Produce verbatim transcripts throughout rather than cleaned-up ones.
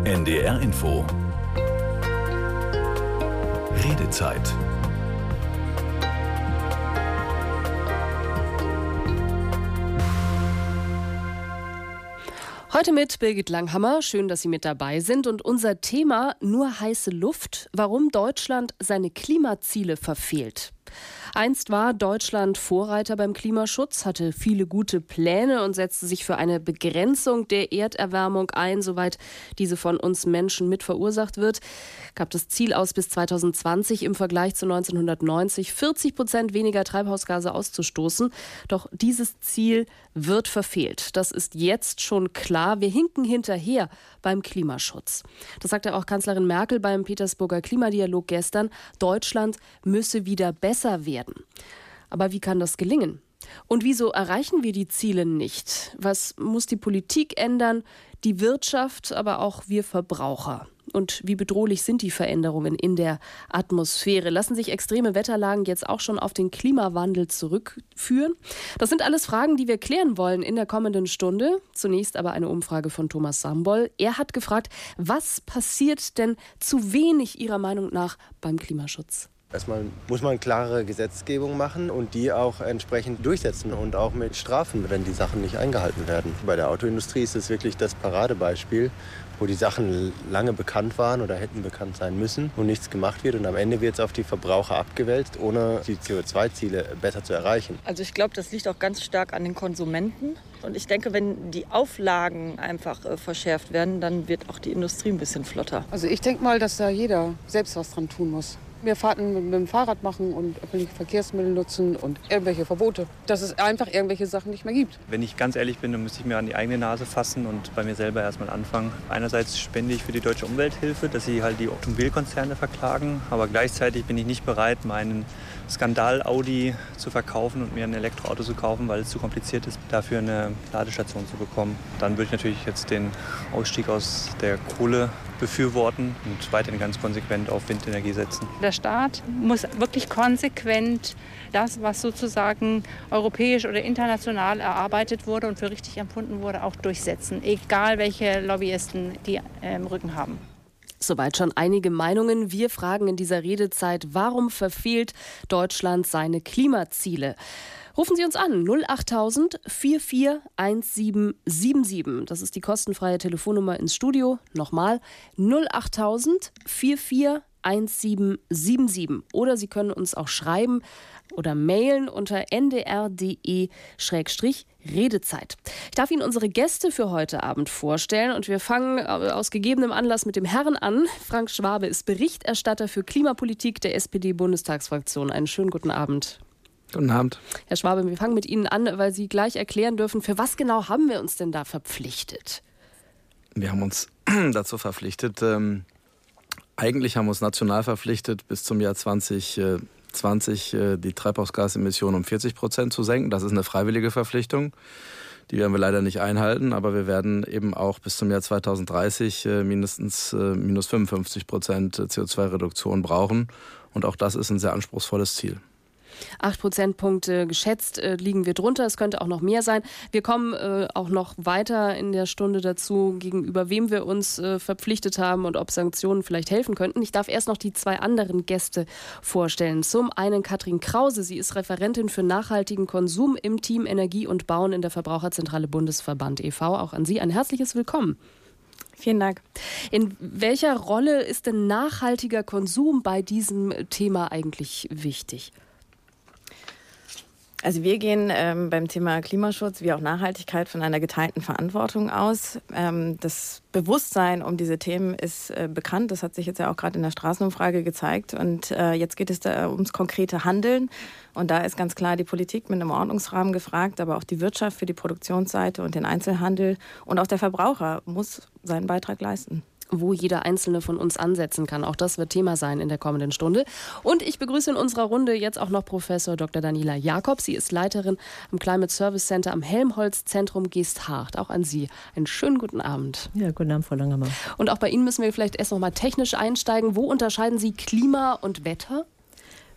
N D R Info. Redezeit. Heute mit Birgit Langhammer. Schön, dass Sie mit dabei sind. Und unser Thema: nur heiße Luft. Warum Deutschland seine Klimaziele verfehlt. Einst war Deutschland Vorreiter beim Klimaschutz, hatte viele gute Pläne und setzte sich für eine Begrenzung der Erderwärmung ein, soweit diese von uns Menschen mit verursacht wird. Gab das Ziel aus, bis zweitausendzwanzig im Vergleich zu neunzehnhundertneunzig vierzig Prozent weniger Treibhausgase auszustoßen. Doch dieses Ziel wird verfehlt. Das ist jetzt schon klar. Wir hinken hinterher beim Klimaschutz. Das sagte auch Kanzlerin Merkel beim Petersburger Klimadialog gestern. Deutschland müsse wieder besser werden. Aber wie kann das gelingen? Und wieso erreichen wir die Ziele nicht? Was muss die Politik ändern, die Wirtschaft, aber auch wir Verbraucher? Und wie bedrohlich sind die Veränderungen in der Atmosphäre? Lassen sich extreme Wetterlagen jetzt auch schon auf den Klimawandel zurückführen? Das sind alles Fragen, die wir klären wollen in der kommenden Stunde. Zunächst aber eine Umfrage von Thomas Sambol. Er hat gefragt, was passiert denn zu wenig Ihrer Meinung nach beim Klimaschutz? Erstmal muss man klare Gesetzgebung machen und die auch entsprechend durchsetzen und auch mit Strafen, wenn die Sachen nicht eingehalten werden. Bei der Autoindustrie ist es wirklich das Paradebeispiel, wo die Sachen lange bekannt waren oder hätten bekannt sein müssen und nichts gemacht wird. Und am Ende wird es auf die Verbraucher abgewälzt, ohne die C O zwei Ziele besser zu erreichen. Also ich glaube, das liegt auch ganz stark an den Konsumenten. Und ich denke, wenn die Auflagen einfach äh, verschärft werden, dann wird auch die Industrie ein bisschen flotter. Also ich denke mal, dass da jeder selbst was dran tun muss. Wir Fahrten mit dem Fahrrad machen und öffentliche Verkehrsmittel nutzen und irgendwelche Verbote. Dass es einfach irgendwelche Sachen nicht mehr gibt. Wenn ich ganz ehrlich bin, dann müsste ich mir an die eigene Nase fassen und bei mir selber erstmal anfangen. Einerseits spende ich für die Deutsche Umwelthilfe, dass sie halt die Automobilkonzerne verklagen. Aber gleichzeitig bin ich nicht bereit, meinen Skandal-Audi zu verkaufen und mir ein Elektroauto zu kaufen, weil es zu kompliziert ist, dafür eine Ladestation zu bekommen. Dann würde ich natürlich jetzt den Ausstieg aus der Kohle befürworten und weiterhin ganz konsequent auf Windenergie setzen. Der Staat muss wirklich konsequent das, was sozusagen europäisch oder international erarbeitet wurde und für richtig empfunden wurde, auch durchsetzen, egal welche Lobbyisten die im Rücken haben. Soweit schon einige Meinungen. Wir fragen in dieser Redezeit, warum verfehlt Deutschland seine Klimaziele? Rufen Sie uns an, null achttausend vierundvierzig siebzehn siebenundsiebzig. Das ist die kostenfreie Telefonnummer ins Studio. Nochmal, null achttausend vierundvierzig siebzehn siebenundsiebzig. Oder Sie können uns auch schreiben oder mailen unter n d r punkt d e Schrägstrich Redezeit. Ich darf Ihnen unsere Gäste für heute Abend vorstellen und wir fangen aus gegebenem Anlass mit dem Herrn an. Frank Schwabe ist Berichterstatter für Klimapolitik der S P D-Bundestagsfraktion. Einen schönen guten Abend. Guten Abend. Herr Schwabe, wir fangen mit Ihnen an, weil Sie gleich erklären dürfen, für was genau haben wir uns denn da verpflichtet? Wir haben uns dazu verpflichtet, ähm, eigentlich haben wir uns national verpflichtet, bis zum Jahr zwanzig zwanzig äh, die Treibhausgasemissionen um vierzig Prozent zu senken. Das ist eine freiwillige Verpflichtung. Die werden wir leider nicht einhalten, aber wir werden eben auch bis zum Jahr zweitausenddreißig äh, mindestens äh, minus fünfundfünfzig Prozent C O zwei Reduktion brauchen. Und auch das ist ein sehr anspruchsvolles Ziel. Acht Prozentpunkte geschätzt äh, liegen wir drunter. Es könnte auch noch mehr sein. Wir kommen äh, auch noch weiter in der Stunde dazu, gegenüber wem wir uns äh, verpflichtet haben und ob Sanktionen vielleicht helfen könnten. Ich darf erst noch die zwei anderen Gäste vorstellen. Zum einen Katrin Krause. Sie ist Referentin für nachhaltigen Konsum im Team Energie und Bauen in der Verbraucherzentrale Bundesverband e V Auch an Sie ein herzliches Willkommen. Vielen Dank. In welcher Rolle ist denn nachhaltiger Konsum bei diesem Thema eigentlich wichtig? Also wir gehen ähm, beim Thema Klimaschutz wie auch Nachhaltigkeit von einer geteilten Verantwortung aus. Ähm, das Bewusstsein um diese Themen ist äh, bekannt. Das hat sich jetzt ja auch gerade in der Straßenumfrage gezeigt. Und äh, jetzt geht es da ums konkrete Handeln. Und da ist ganz klar die Politik mit einem Ordnungsrahmen gefragt, aber auch die Wirtschaft für die Produktionsseite und den Einzelhandel. Und auch der Verbraucher muss seinen Beitrag leisten. Wo jeder Einzelne von uns ansetzen kann. Auch das wird Thema sein in der kommenden Stunde. Und ich begrüße in unserer Runde jetzt auch noch Professor Doktor Daniela Jakob. Sie ist Leiterin am Climate Service Center am Helmholtz-Zentrum Geesthacht. Auch an Sie einen schönen guten Abend. Ja, guten Abend, Frau Langhammer. Und auch bei Ihnen müssen wir vielleicht erst noch mal technisch einsteigen. Wo unterscheiden Sie Klima und Wetter?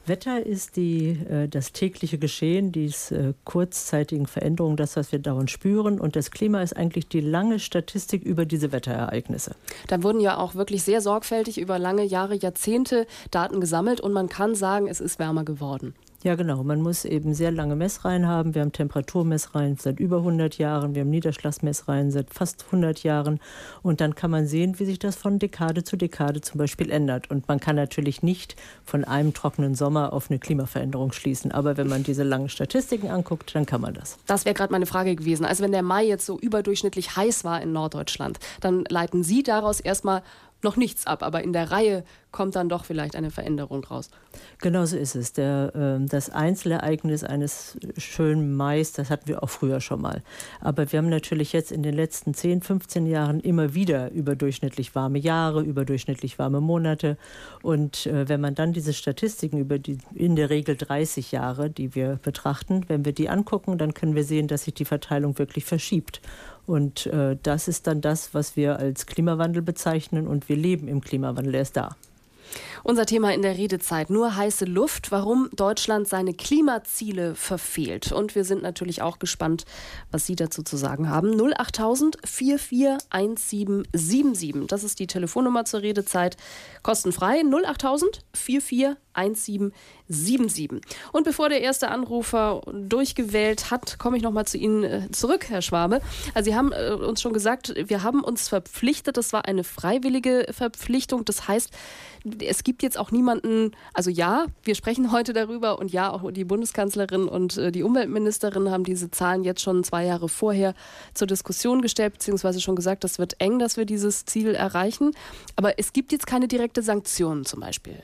Wetter ist die, äh, das tägliche Geschehen, die äh, kurzzeitigen Veränderungen, das, was wir dauernd spüren. Und das Klima ist eigentlich die lange Statistik über diese Wetterereignisse. Da wurden ja auch wirklich sehr sorgfältig über lange Jahre, Jahrzehnte Daten gesammelt. Und man kann sagen, es ist wärmer geworden. Ja, genau. Man muss eben sehr lange Messreihen haben. Wir haben Temperaturmessreihen seit über hundert Jahren. Wir haben Niederschlagsmessreihen seit fast hundert Jahren. Und dann kann man sehen, wie sich das von Dekade zu Dekade zum Beispiel ändert. Und man kann natürlich nicht von einem trockenen Sommer auf eine Klimaveränderung schließen. Aber wenn man diese langen Statistiken anguckt, dann kann man das. Das wäre gerade meine Frage gewesen. Also wenn der Mai jetzt so überdurchschnittlich heiß war in Norddeutschland, dann leiten Sie daraus erstmal noch nichts ab, aber in der Reihe kommt dann doch vielleicht eine Veränderung raus. Genau so ist es. Der, äh, das Einzelereignis eines schönen Mais, das hatten wir auch früher schon mal. Aber wir haben natürlich jetzt in den letzten zehn, fünfzehn Jahren immer wieder überdurchschnittlich warme Jahre, überdurchschnittlich warme Monate. Und äh, wenn man dann diese Statistiken über die in der Regel dreißig Jahre, die wir betrachten, wenn wir die angucken, dann können wir sehen, dass sich die Verteilung wirklich verschiebt. Und äh, das ist dann das, was wir als Klimawandel bezeichnen. Und wir leben im Klimawandel, er ist da. Unser Thema in der Redezeit, nur heiße Luft, warum Deutschland seine Klimaziele verfehlt. Und wir sind natürlich auch gespannt, was Sie dazu zu sagen haben. null achttausend vier vier eins sieben sieben sieben, das ist die Telefonnummer zur Redezeit. Kostenfrei null achttausend vier vier eins sieben sieben sieben. Und bevor der erste Anrufer durchgewählt hat, komme ich noch mal zu Ihnen zurück, Herr Schwabe. Also Sie haben äh, uns schon gesagt, wir haben uns verpflichtet, das war eine freiwillige Verpflichtung. Das heißt, es gibt jetzt auch niemanden, also ja, wir sprechen heute darüber und ja, auch die Bundeskanzlerin und äh, die Umweltministerin haben diese Zahlen jetzt schon zwei Jahre vorher zur Diskussion gestellt, beziehungsweise schon gesagt, das wird eng, dass wir dieses Ziel erreichen. Aber es gibt jetzt keine direkte Sanktionen zum Beispiel.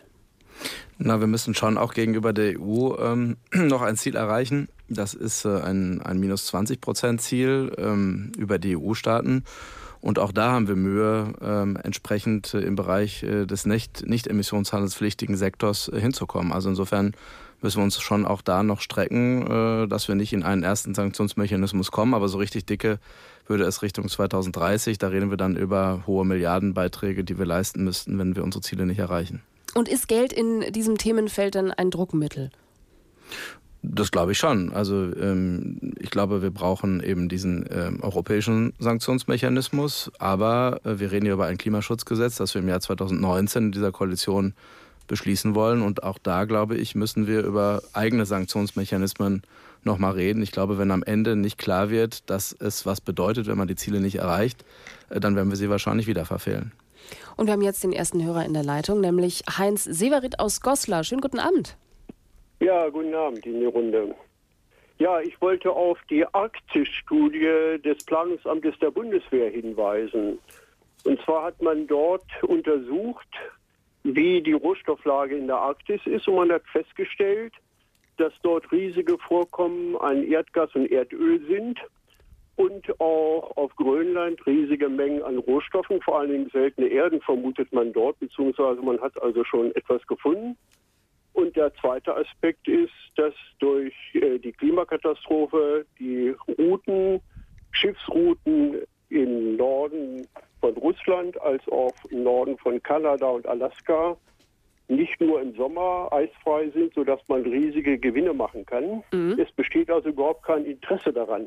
Na, wir müssen schon auch gegenüber der E U ähm, noch ein Ziel erreichen. Das ist äh, ein, ein minus zwanzig Prozent Ziel ähm, über die E U-Staaten. Und auch da haben wir Mühe, ähm, entsprechend äh, im Bereich äh, des nicht, nicht emissionshandelspflichtigen Sektors äh, hinzukommen. Also insofern müssen wir uns schon auch da noch strecken, äh, dass wir nicht in einen ersten Sanktionsmechanismus kommen. Aber so richtig dicke würde es Richtung zweitausenddreißig. Da reden wir dann über hohe Milliardenbeiträge, die wir leisten müssten, wenn wir unsere Ziele nicht erreichen. Und ist Geld in diesem Themenfeld dann ein Druckmittel? Das glaube ich schon. Also ähm, ich glaube, wir brauchen eben diesen ähm, europäischen Sanktionsmechanismus. Aber äh, wir reden hier über ein Klimaschutzgesetz, das wir im Jahr zweitausendneunzehn in dieser Koalition beschließen wollen. Und auch da, glaube ich, müssen wir über eigene Sanktionsmechanismen nochmal reden. Ich glaube, wenn am Ende nicht klar wird, dass es was bedeutet, wenn man die Ziele nicht erreicht, äh, dann werden wir sie wahrscheinlich wieder verfehlen. Und wir haben jetzt den ersten Hörer in der Leitung, nämlich Heinz Severit aus Goslar. Schönen guten Abend. Ja, guten Abend in die Runde. Ja, ich wollte auf die Arktis-Studie des Planungsamtes der Bundeswehr hinweisen. Und zwar hat man dort untersucht, wie die Rohstofflage in der Arktis ist. Und man hat festgestellt, dass dort riesige Vorkommen an Erdgas und Erdöl sind. Und auch auf Grönland riesige Mengen an Rohstoffen, vor allen Dingen seltene Erden vermutet man dort, beziehungsweise man hat also schon etwas gefunden. Und der zweite Aspekt ist, dass durch äh, die Klimakatastrophe die Routen, Schiffsrouten im Norden von Russland als auch im Norden von Kanada und Alaska nicht nur im Sommer eisfrei sind, sodass man riesige Gewinne machen kann. Mhm. Es besteht also überhaupt kein Interesse daran,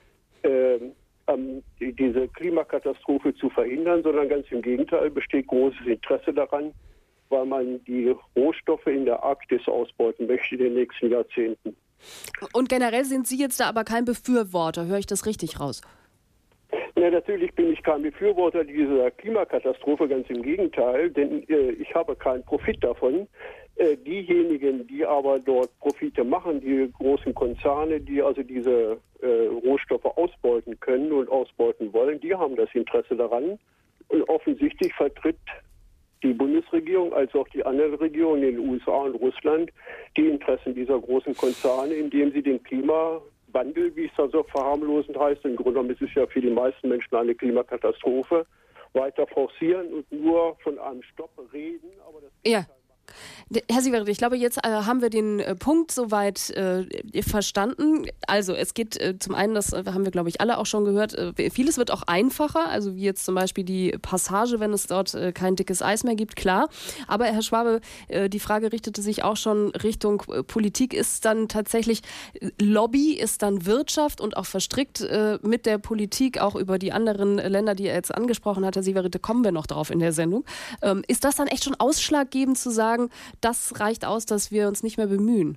Ähm, ähm, die, diese Klimakatastrophe zu verhindern, sondern ganz im Gegenteil besteht großes Interesse daran, weil man die Rohstoffe in der Arktis ausbeuten möchte in den nächsten Jahrzehnten. Und generell sind Sie jetzt da aber kein Befürworter, höre ich das richtig raus? Ja, natürlich bin ich kein Befürworter dieser Klimakatastrophe, ganz im Gegenteil, denn äh, ich habe keinen Profit davon. Äh, diejenigen, die aber dort Profite machen, die großen Konzerne, die also diese äh, Rohstoffe ausbeuten können und ausbeuten wollen, die haben das Interesse daran. Und offensichtlich vertritt die Bundesregierung als auch die anderen Regierungen in den U S A und Russland die Interessen dieser großen Konzerne, indem sie den Klimawandel, wie es da so verharmlosend heißt, im Grunde genommen ist es ja für die meisten Menschen eine Klimakatastrophe, weiter forcieren und nur von einem Stopp reden. Aber das ja. Herr Sievert, ich glaube, jetzt äh, haben wir den äh, Punkt soweit äh, verstanden. Also es geht äh, zum einen, das äh, haben wir, glaube ich, alle auch schon gehört, äh, vieles wird auch einfacher, also wie jetzt zum Beispiel die Passage, wenn es dort äh, kein dickes Eis mehr gibt, klar. Aber Herr Schwabe, äh, die Frage richtete sich auch schon Richtung äh, Politik. Ist dann tatsächlich Lobby, ist dann Wirtschaft und auch verstrickt äh, mit der Politik, auch über die anderen Länder, die er jetzt angesprochen hat, Herr Sievert, kommen wir noch drauf in der Sendung. Ähm, ist das dann echt schon ausschlaggebend zu sagen, das reicht aus, dass wir uns nicht mehr bemühen?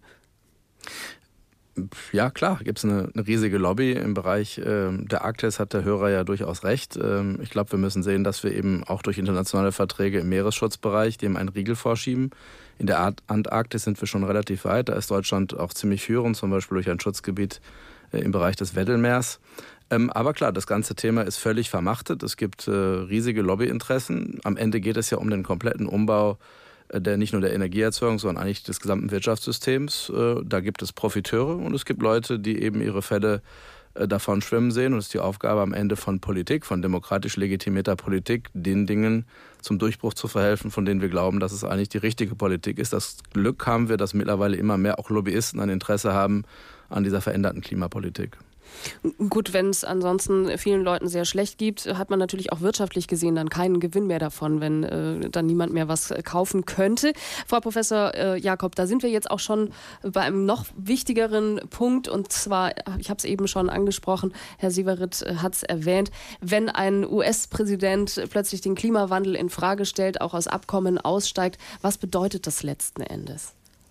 Ja, klar, gibt es eine, eine riesige Lobby im Bereich äh, der Arktis, hat der Hörer ja durchaus recht. Ähm, ich glaube, wir müssen sehen, dass wir eben auch durch internationale Verträge im Meeresschutzbereich dem einen Riegel vorschieben. In der Antarktis sind wir schon relativ weit, da ist Deutschland auch ziemlich führend, zum Beispiel durch ein Schutzgebiet äh, im Bereich des Weddellmeers. Ähm, aber klar, das ganze Thema ist völlig vermachtet. Es gibt äh, riesige Lobbyinteressen. Am Ende geht es ja um den kompletten Umbau der nicht nur der Energieerzeugung, sondern eigentlich des gesamten Wirtschaftssystems. Da gibt es Profiteure und es gibt Leute, die eben ihre Fälle davon schwimmen sehen. Und es ist die Aufgabe am Ende von Politik, von demokratisch legitimierter Politik, den Dingen zum Durchbruch zu verhelfen, von denen wir glauben, dass es eigentlich die richtige Politik ist. Das Glück haben wir, dass mittlerweile immer mehr auch Lobbyisten ein Interesse haben an dieser veränderten Klimapolitik. Gut, wenn es ansonsten vielen Leuten sehr schlecht gibt, hat man natürlich auch wirtschaftlich gesehen dann keinen Gewinn mehr davon, wenn äh, dann niemand mehr was kaufen könnte. Frau Professor äh, Jakob, da sind wir jetzt auch schon bei einem noch wichtigeren Punkt und zwar, ich habe es eben schon angesprochen, Herr Sievert hat es erwähnt, wenn ein U S-Präsident plötzlich den Klimawandel in Frage stellt, auch aus Abkommen aussteigt, was bedeutet das letzten Endes?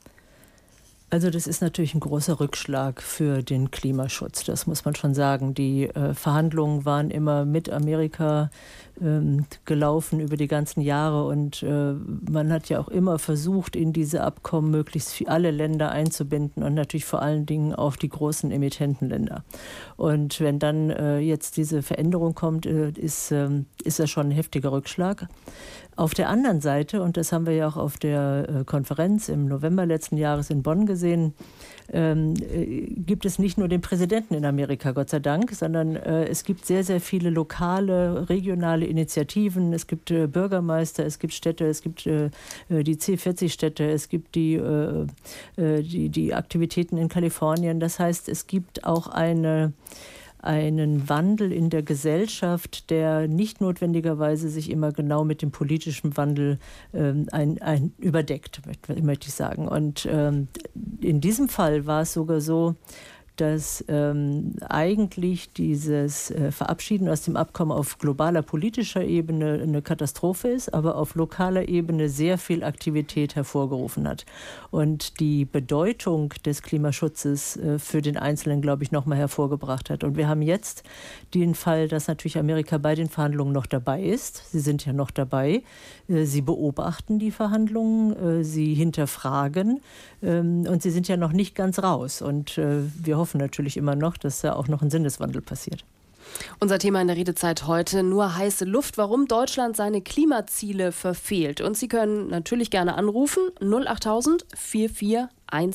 Also das ist natürlich ein großer Rückschlag für den Klimaschutz, das muss man schon sagen. Die äh, Verhandlungen waren immer mit Amerika ähm, gelaufen über die ganzen Jahre und äh, man hat ja auch immer versucht, in diese Abkommen möglichst viel, alle Länder einzubinden und natürlich vor allen Dingen auch die großen Emittentenländer. Und wenn dann äh, jetzt diese Veränderung kommt, äh, ist, äh, ist das schon ein heftiger Rückschlag. Auf der anderen Seite, und das haben wir ja auch auf der äh, Konferenz im November letzten Jahres in Bonn gesehen, ähm, äh, gibt es nicht nur den Präsidenten in Amerika, Gott sei Dank, sondern äh, es gibt sehr, sehr viele lokale, regionale Initiativen. Es gibt äh, Bürgermeister, es gibt Städte, es gibt äh, die C vierzig Städte, es gibt die, äh, die, die Aktivitäten in Kalifornien. Das heißt, es gibt auch eine einen Wandel in der Gesellschaft, der nicht notwendigerweise sich immer genau mit dem politischen Wandel ähm, ein, ein überdeckt, möchte ich sagen. Und ähm, in diesem Fall war es sogar so, dass ähm, eigentlich dieses äh, Verabschieden aus dem Abkommen auf globaler politischer Ebene eine Katastrophe ist, aber auf lokaler Ebene sehr viel Aktivität hervorgerufen hat. Und die Bedeutung des Klimaschutzes äh, für den Einzelnen, glaube ich, nochmal hervorgebracht hat. Und wir haben jetzt den Fall, dass natürlich Amerika bei den Verhandlungen noch dabei ist. Sie sind ja noch dabei. Äh, sie beobachten die Verhandlungen, äh, sie hinterfragen ähm, und sie sind ja noch nicht ganz raus. Und äh, wir hoffen natürlich immer noch, dass da auch noch ein Sinneswandel passiert. Unser Thema in der Redezeit heute, nur heiße Luft, warum Deutschland seine Klimaziele verfehlt. Und Sie können natürlich gerne anrufen, null achttausend vierundvierzig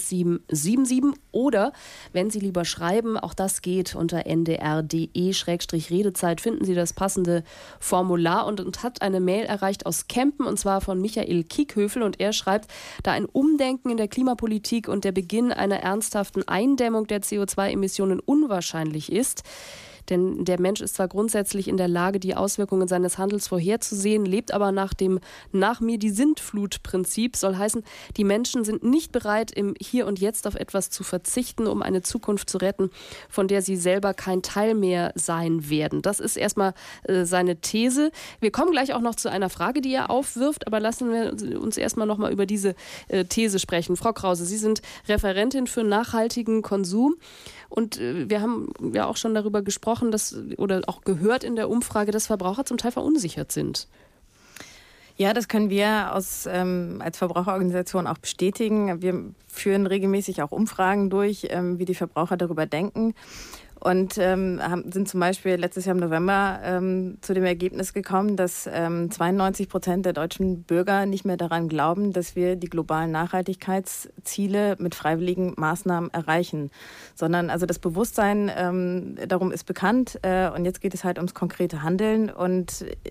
sieben sieben oder wenn Sie lieber schreiben, auch das geht unter n d r punkt d e Schrägstrich Redezeit, finden Sie das passende Formular und, und hat eine Mail erreicht aus Kempen und zwar von Michael Kiekhöfel und er schreibt, da ein Umdenken in der Klimapolitik und der Beginn einer ernsthaften Eindämmung der C O zwei Emissionen unwahrscheinlich ist, denn der Mensch ist zwar grundsätzlich in der Lage, die Auswirkungen seines Handels vorherzusehen, lebt aber nach dem Nach mir die Sintflut-Prinzip. Soll heißen, die Menschen sind nicht bereit, im Hier und Jetzt auf etwas zu verzichten, um eine Zukunft zu retten, von der sie selber kein Teil mehr sein werden. Das ist erstmal äh, seine These. Wir kommen gleich auch noch zu einer Frage, die er aufwirft, aber lassen wir uns erstmal noch mal über diese äh, These sprechen. Frau Krause, Sie sind Referentin für nachhaltigen Konsum. Und wir haben ja auch schon darüber gesprochen, dass, oder auch gehört in der Umfrage, dass Verbraucher zum Teil verunsichert sind. Ja, das können wir aus, ähm, als Verbraucherorganisation auch bestätigen. Wir führen regelmäßig auch Umfragen durch, ähm, wie die Verbraucher darüber denken. Und ähm, haben, sind zum Beispiel letztes Jahr im November ähm, zu dem Ergebnis gekommen, dass ähm, zweiundneunzig Prozent der deutschen Bürger nicht mehr daran glauben, dass wir die globalen Nachhaltigkeitsziele mit freiwilligen Maßnahmen erreichen. Sondern also das Bewusstsein ähm, darum ist bekannt äh, und jetzt geht es halt ums konkrete Handeln. Und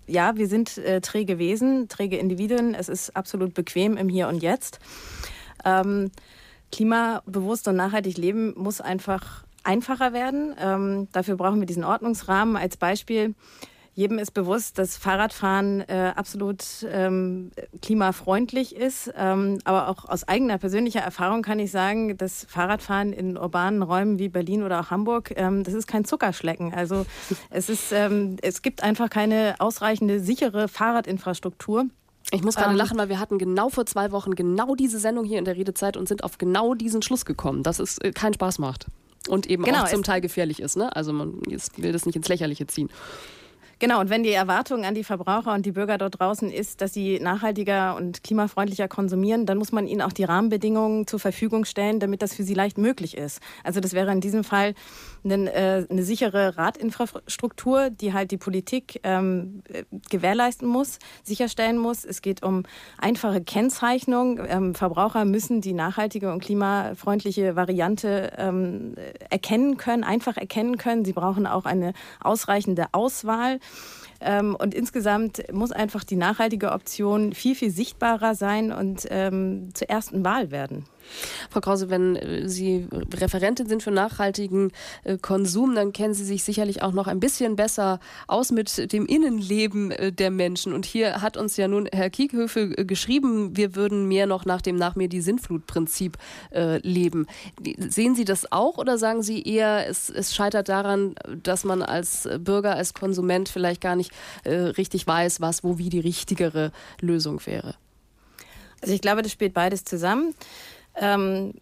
ja, wir sind äh, träge Wesen, träge Individuen. Es ist absolut bequem im Hier und Jetzt. Ähm, klimabewusst und nachhaltig leben muss einfach einfacher werden. Ähm, dafür brauchen wir diesen Ordnungsrahmen. Als Beispiel: Jedem ist bewusst, dass Fahrradfahren äh, absolut ähm, klimafreundlich ist. Ähm, aber auch aus eigener persönlicher Erfahrung kann ich sagen, dass Fahrradfahren in urbanen Räumen wie Berlin oder auch Hamburg, ähm, das ist kein Zuckerschlecken. Also es ist, ähm, es gibt einfach keine ausreichende, sichere Fahrradinfrastruktur. Ich muss gerade Ähm, lachen, weil wir hatten genau vor zwei Wochen genau diese Sendung hier in der Redezeit und sind auf genau diesen Schluss gekommen, dass es äh, keinen Spaß macht. Und eben genau, auch zum Teil gefährlich ist. Ne? Also man will das nicht ins Lächerliche ziehen. Genau, und wenn die Erwartung an die Verbraucher und die Bürger dort draußen ist, dass sie nachhaltiger und klimafreundlicher konsumieren, dann muss man ihnen auch die Rahmenbedingungen zur Verfügung stellen, damit das für sie leicht möglich ist. Also das wäre in diesem Fall eine, äh, eine sichere Radinfrastruktur, die halt die Politik ähm, gewährleisten muss, sicherstellen muss. Es geht um einfache Kennzeichnung. Ähm, Verbraucher müssen die nachhaltige und klimafreundliche Variante ähm, erkennen können, einfach erkennen können. Sie brauchen auch eine ausreichende Auswahl. Ähm, und insgesamt muss einfach die nachhaltige Option viel, viel sichtbarer sein und ähm, zur ersten Wahl werden. Frau Krause, wenn Sie Referentin sind für nachhaltigen äh, Konsum, dann kennen Sie sich sicherlich auch noch ein bisschen besser aus mit dem Innenleben äh, der Menschen. Und hier hat uns ja nun Herr Kiekhöfe äh, geschrieben, wir würden mehr noch nach dem Nach mir die Sintflut-Prinzip äh, leben. Sehen Sie das auch oder sagen Sie eher, es, es scheitert daran, dass man als Bürger, als Konsument vielleicht gar nicht äh, richtig weiß, was wo wie die richtigere Lösung wäre? Also ich glaube, das spielt beides zusammen. Ähm,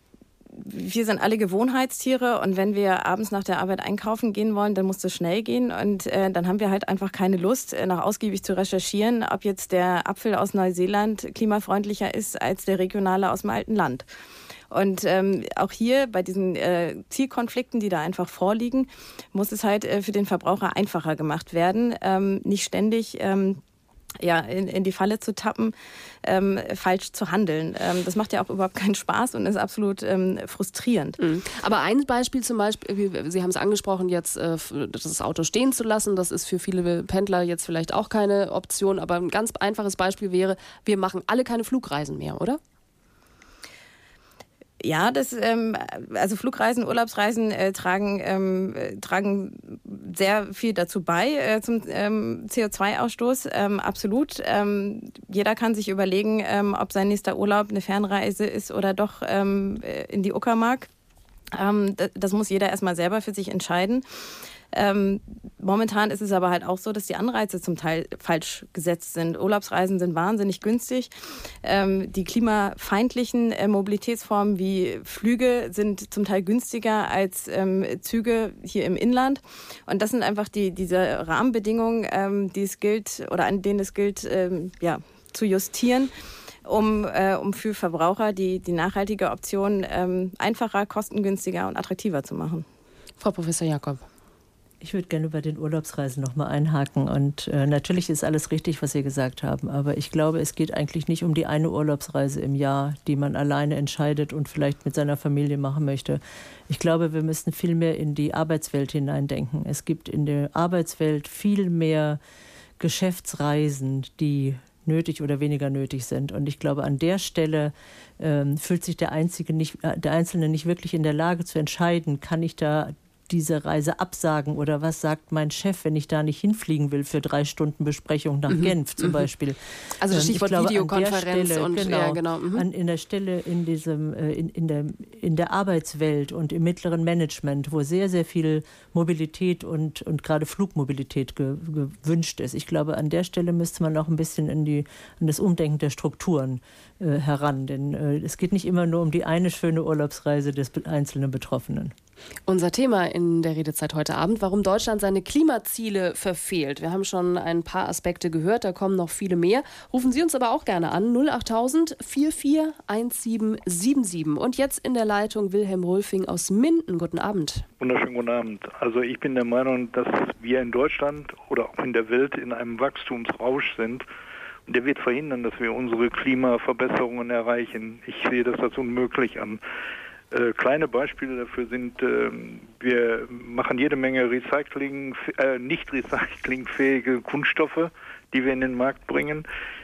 wir sind alle Gewohnheitstiere und wenn wir abends nach der Arbeit einkaufen gehen wollen, dann muss das schnell gehen und äh, dann haben wir halt einfach keine Lust, äh, noch ausgiebig zu recherchieren, ob jetzt der Apfel aus Neuseeland klimafreundlicher ist als der regionale aus dem alten Land. Und ähm, auch hier bei diesen äh, Zielkonflikten, die da einfach vorliegen, muss es halt äh, für den Verbraucher einfacher gemacht werden, ähm, nicht ständig ähm, ja, in, in die Falle zu tappen, ähm, falsch zu handeln. Ähm, das macht ja auch überhaupt keinen Spaß und ist absolut ähm, frustrierend. Mhm. Aber ein Beispiel zum Beispiel, Sie haben es angesprochen, jetzt äh, das Auto stehen zu lassen, das ist für viele Pendler jetzt vielleicht auch keine Option, aber ein ganz einfaches Beispiel wäre, wir machen alle keine Flugreisen mehr, oder? Ja, das, ähm, also Flugreisen, Urlaubsreisen äh, tragen, ähm, tragen sehr viel dazu bei äh, zum ähm, C O zwei Ausstoß, ähm, absolut. Ähm, jeder kann sich überlegen, ähm, ob sein nächster Urlaub eine Fernreise ist oder doch ähm, in die Uckermark. Ähm, das, das muss jeder erstmal selber für sich entscheiden. Ähm, momentan ist es aber halt auch so, dass die Anreize zum Teil falsch gesetzt sind. Urlaubsreisen sind wahnsinnig günstig. Ähm, die klimafeindlichen äh, Mobilitätsformen wie Flüge sind zum Teil günstiger als ähm, Züge hier im Inland. Und das sind einfach die, diese Rahmenbedingungen, ähm, die es gilt oder an denen es gilt, ähm, ja, zu justieren. Um, äh, um für Verbraucher die, die nachhaltige Option ähm, einfacher, kostengünstiger und attraktiver zu machen. Frau Professor Jakob. Ich würde gerne bei den Urlaubsreisen noch mal einhaken. Und äh, natürlich ist alles richtig, was Sie gesagt haben. Aber ich glaube, es geht eigentlich nicht um die eine Urlaubsreise im Jahr, die man alleine entscheidet und vielleicht mit seiner Familie machen möchte. Ich glaube, wir müssen viel mehr in die Arbeitswelt hineindenken. Es gibt in der Arbeitswelt viel mehr Geschäftsreisen, die nötig oder weniger nötig sind. Und ich glaube, an der Stelle ähm, fühlt sich der Einzige nicht, äh, der Einzelne nicht wirklich in der Lage zu entscheiden, kann ich da diese Reise absagen oder was sagt mein Chef, wenn ich da nicht hinfliegen will für drei Stunden Besprechung nach mhm. Genf zum mhm. Beispiel. Also das Stichwort glaube, Videokonferenz Stelle, und genau, ja, genau. Mhm. An, in der Stelle in diesem in, in der in der Arbeitswelt und im mittleren Management, wo sehr sehr viel Mobilität und und gerade Flugmobilität ge, gewünscht ist. Ich glaube, an der Stelle müsste man auch ein bisschen in die in das Umdenken der Strukturen äh, heran, denn äh, es geht nicht immer nur um die eine schöne Urlaubsreise des einzelnen Betroffenen. Unser Thema in der Redezeit heute Abend, warum Deutschland seine Klimaziele verfehlt. Wir haben schon ein paar Aspekte gehört, da kommen noch viele mehr. Rufen Sie uns aber auch gerne an, null achttausend vierundvierzig siebzehn siebenundsiebzig. Und jetzt in der Leitung Wilhelm Rolfing aus Minden. Guten Abend. Wunderschönen guten Abend. Also ich bin der Meinung, dass wir in Deutschland oder auch in der Welt in einem Wachstumsrausch sind. Und der wird verhindern, dass wir unsere Klimaverbesserungen erreichen. Ich sehe das als unmöglich an. Äh, kleine Beispiele dafür sind, äh, wir machen jede Menge Recycling, äh, nicht recyclingfähige Kunststoffe, die wir in den Markt bringen.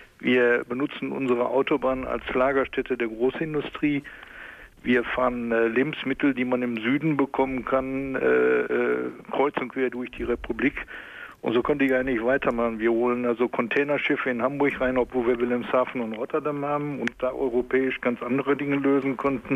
Wir benutzen unsere Autobahn als Lagerstätte der Großindustrie. Wir fahren äh, Lebensmittel, die man im Süden bekommen kann, äh, äh, kreuz und quer durch die Republik. Und so könnte ich eigentlich weitermachen. Wir holen also Containerschiffe in Hamburg rein, obwohl wir Wilhelmshaven und Rotterdam haben und da europäisch ganz andere Dinge lösen konnten.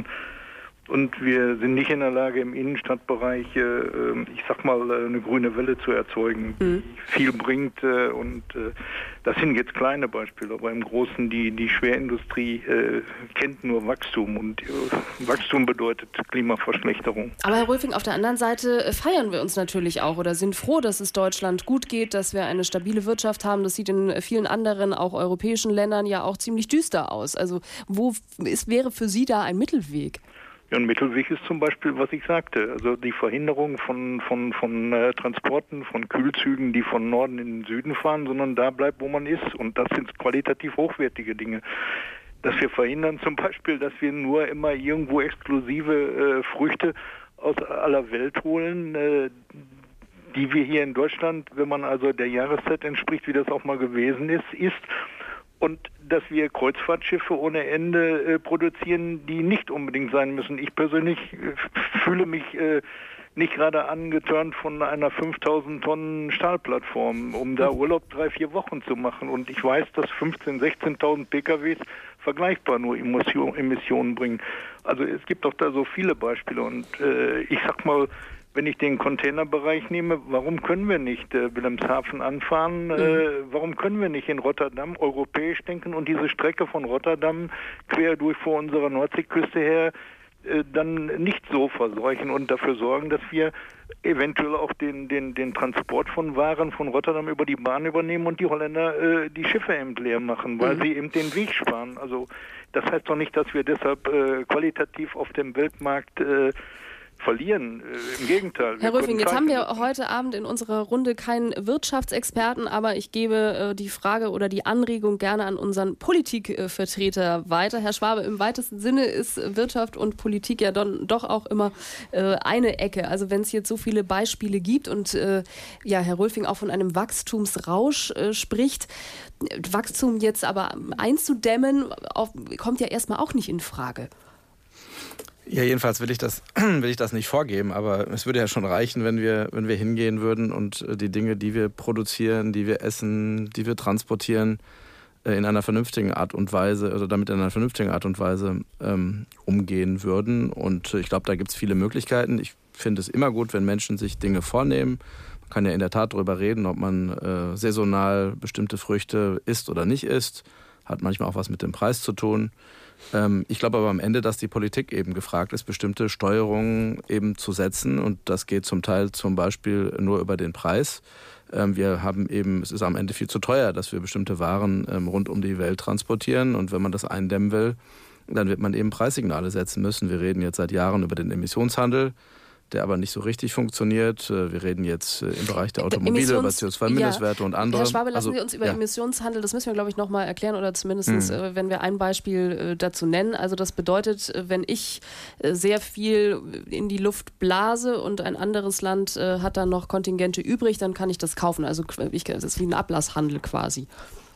Und wir sind nicht in der Lage, im Innenstadtbereich, äh, ich sag mal, eine grüne Welle zu erzeugen, die mhm. viel bringt. Äh, und äh, das sind jetzt kleine Beispiele, aber im Großen, die, die Schwerindustrie äh, kennt nur Wachstum. Und äh, Wachstum bedeutet Klimaverschlechterung. Aber Herr Röfing, auf der anderen Seite feiern wir uns natürlich auch oder sind froh, dass es Deutschland gut geht, dass wir eine stabile Wirtschaft haben. Das sieht in vielen anderen, auch europäischen Ländern ja auch ziemlich düster aus. Also wo ist, wäre für Sie da ein Mittelweg? Ja, ein Mittelweg ist zum Beispiel, was ich sagte, also die Verhinderung von, von, von äh, Transporten, von Kühlzügen, die von Norden in den Süden fahren, sondern da bleibt, wo man ist. Und das sind qualitativ hochwertige Dinge. Dass wir verhindern zum Beispiel, dass wir nur immer irgendwo exklusive äh, Früchte aus aller Welt holen, äh, die wir hier in Deutschland, wenn man also der Jahreszeit entspricht, wie das auch mal gewesen ist, ist. Und dass wir Kreuzfahrtschiffe ohne Ende äh, produzieren, die nicht unbedingt sein müssen. Ich persönlich äh, fühle mich äh, nicht gerade angetörnt von einer fünftausend Tonnen Stahlplattform, um da Urlaub drei, vier Wochen zu machen. Und ich weiß, dass fünfzehntausend, sechzehntausend P K Ws vergleichbar nur Emissionen bringen. Also es gibt doch da so viele Beispiele. Und äh, ich sag mal, wenn ich den Containerbereich nehme, warum können wir nicht äh, Wilhelmshaven anfahren? Mhm. Äh, warum können wir nicht in Rotterdam europäisch denken und diese Strecke von Rotterdam quer durch vor unserer Nordseeküste her äh, dann nicht so verseuchen und dafür sorgen, dass wir eventuell auch den, den, den Transport von Waren von Rotterdam über die Bahn übernehmen und die Holländer äh, die Schiffe eben leer machen, weil mhm. sie eben den Weg sparen. Also das heißt doch nicht, dass wir deshalb äh, qualitativ auf dem Weltmarkt äh, verlieren. Äh, Im Gegenteil. Herr Röfing, jetzt haben wir heute Abend in unserer Runde keinen Wirtschaftsexperten, aber ich gebe äh, die Frage oder die Anregung gerne an unseren Politikvertreter weiter. Herr Schwabe, im weitesten Sinne ist Wirtschaft und Politik ja don, doch auch immer äh, eine Ecke. Also wenn es jetzt so viele Beispiele gibt und äh, ja, Herr Röfing auch von einem Wachstumsrausch äh, spricht, Wachstum jetzt aber einzudämmen, auf, kommt ja erstmal auch nicht in Frage. Ja, jedenfalls will ich das, will ich das nicht vorgeben, aber es würde ja schon reichen, wenn wir, wenn wir hingehen würden und die Dinge, die wir produzieren, die wir essen, die wir transportieren, in einer vernünftigen Art und Weise, also damit in einer vernünftigen Art und Weise ähm, umgehen würden. Und ich glaube, da gibt es viele Möglichkeiten. Ich finde es immer gut, wenn Menschen sich Dinge vornehmen. Man kann ja in der Tat darüber reden, ob man äh, saisonal bestimmte Früchte isst oder nicht isst. Hat manchmal auch was mit dem Preis zu tun. Ich glaube aber am Ende, dass die Politik eben gefragt ist, bestimmte Steuerungen eben zu setzen. Und das geht zum Teil zum Beispiel nur über den Preis. Wir haben eben, es ist am Ende viel zu teuer, dass wir bestimmte Waren rund um die Welt transportieren. Und wenn man das eindämmen will, dann wird man eben Preissignale setzen müssen. Wir reden jetzt seit Jahren über den Emissionshandel, der aber nicht so richtig funktioniert. Wir reden jetzt im Bereich der Automobile Emissions- über C O zwei Mindestwerte ja. und andere. Herr Schwabe, lassen also, Sie uns über ja. Emissionshandel, das müssen wir, glaube ich, noch mal erklären oder zumindest, mhm. wenn wir ein Beispiel dazu nennen. Also das bedeutet, wenn ich sehr viel in die Luft blase und ein anderes Land hat dann noch Kontingente übrig, dann kann ich das kaufen. Also ich, das ist wie ein Ablasshandel quasi.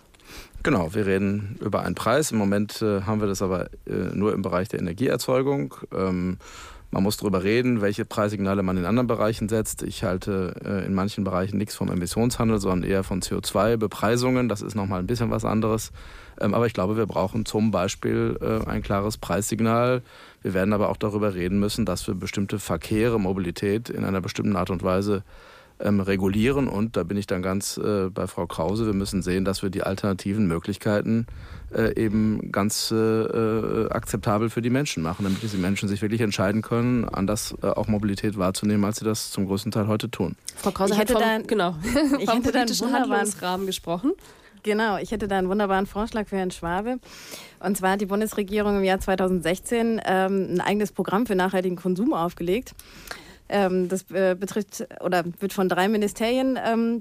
Genau, wir reden über einen Preis. Im Moment äh, haben wir das aber äh, nur im Bereich der Energieerzeugung. Ähm, Man muss darüber reden, welche Preissignale man in anderen Bereichen setzt. Ich halte äh, in manchen Bereichen nichts vom Emissionshandel, sondern eher von C O zwei Bepreisungen. Das ist nochmal ein bisschen was anderes. Ähm, aber ich glaube, wir brauchen zum Beispiel äh, ein klares Preissignal. Wir werden aber auch darüber reden müssen, dass wir bestimmte Verkehre, Mobilität in einer bestimmten Art und Weise ähm, regulieren. Und da bin ich dann ganz äh, bei Frau Krause. Wir müssen sehen, dass wir die alternativen Möglichkeiten Äh, eben ganz äh, akzeptabel für die Menschen machen, damit diese Menschen sich wirklich entscheiden können, anders äh, auch Mobilität wahrzunehmen, als sie das zum größten Teil heute tun. Frau Krause ich hat vom, dann, genau, ich vom hätte politischen Handlungsrahmen gesprochen. Genau, ich hätte da einen wunderbaren Vorschlag für Herrn Schwabe. Und zwar hat die Bundesregierung im Jahr zweitausendsechzehn ähm, ein eigenes Programm für nachhaltigen Konsum aufgelegt. Ähm, das äh, betrifft oder wird von drei Ministerien ähm,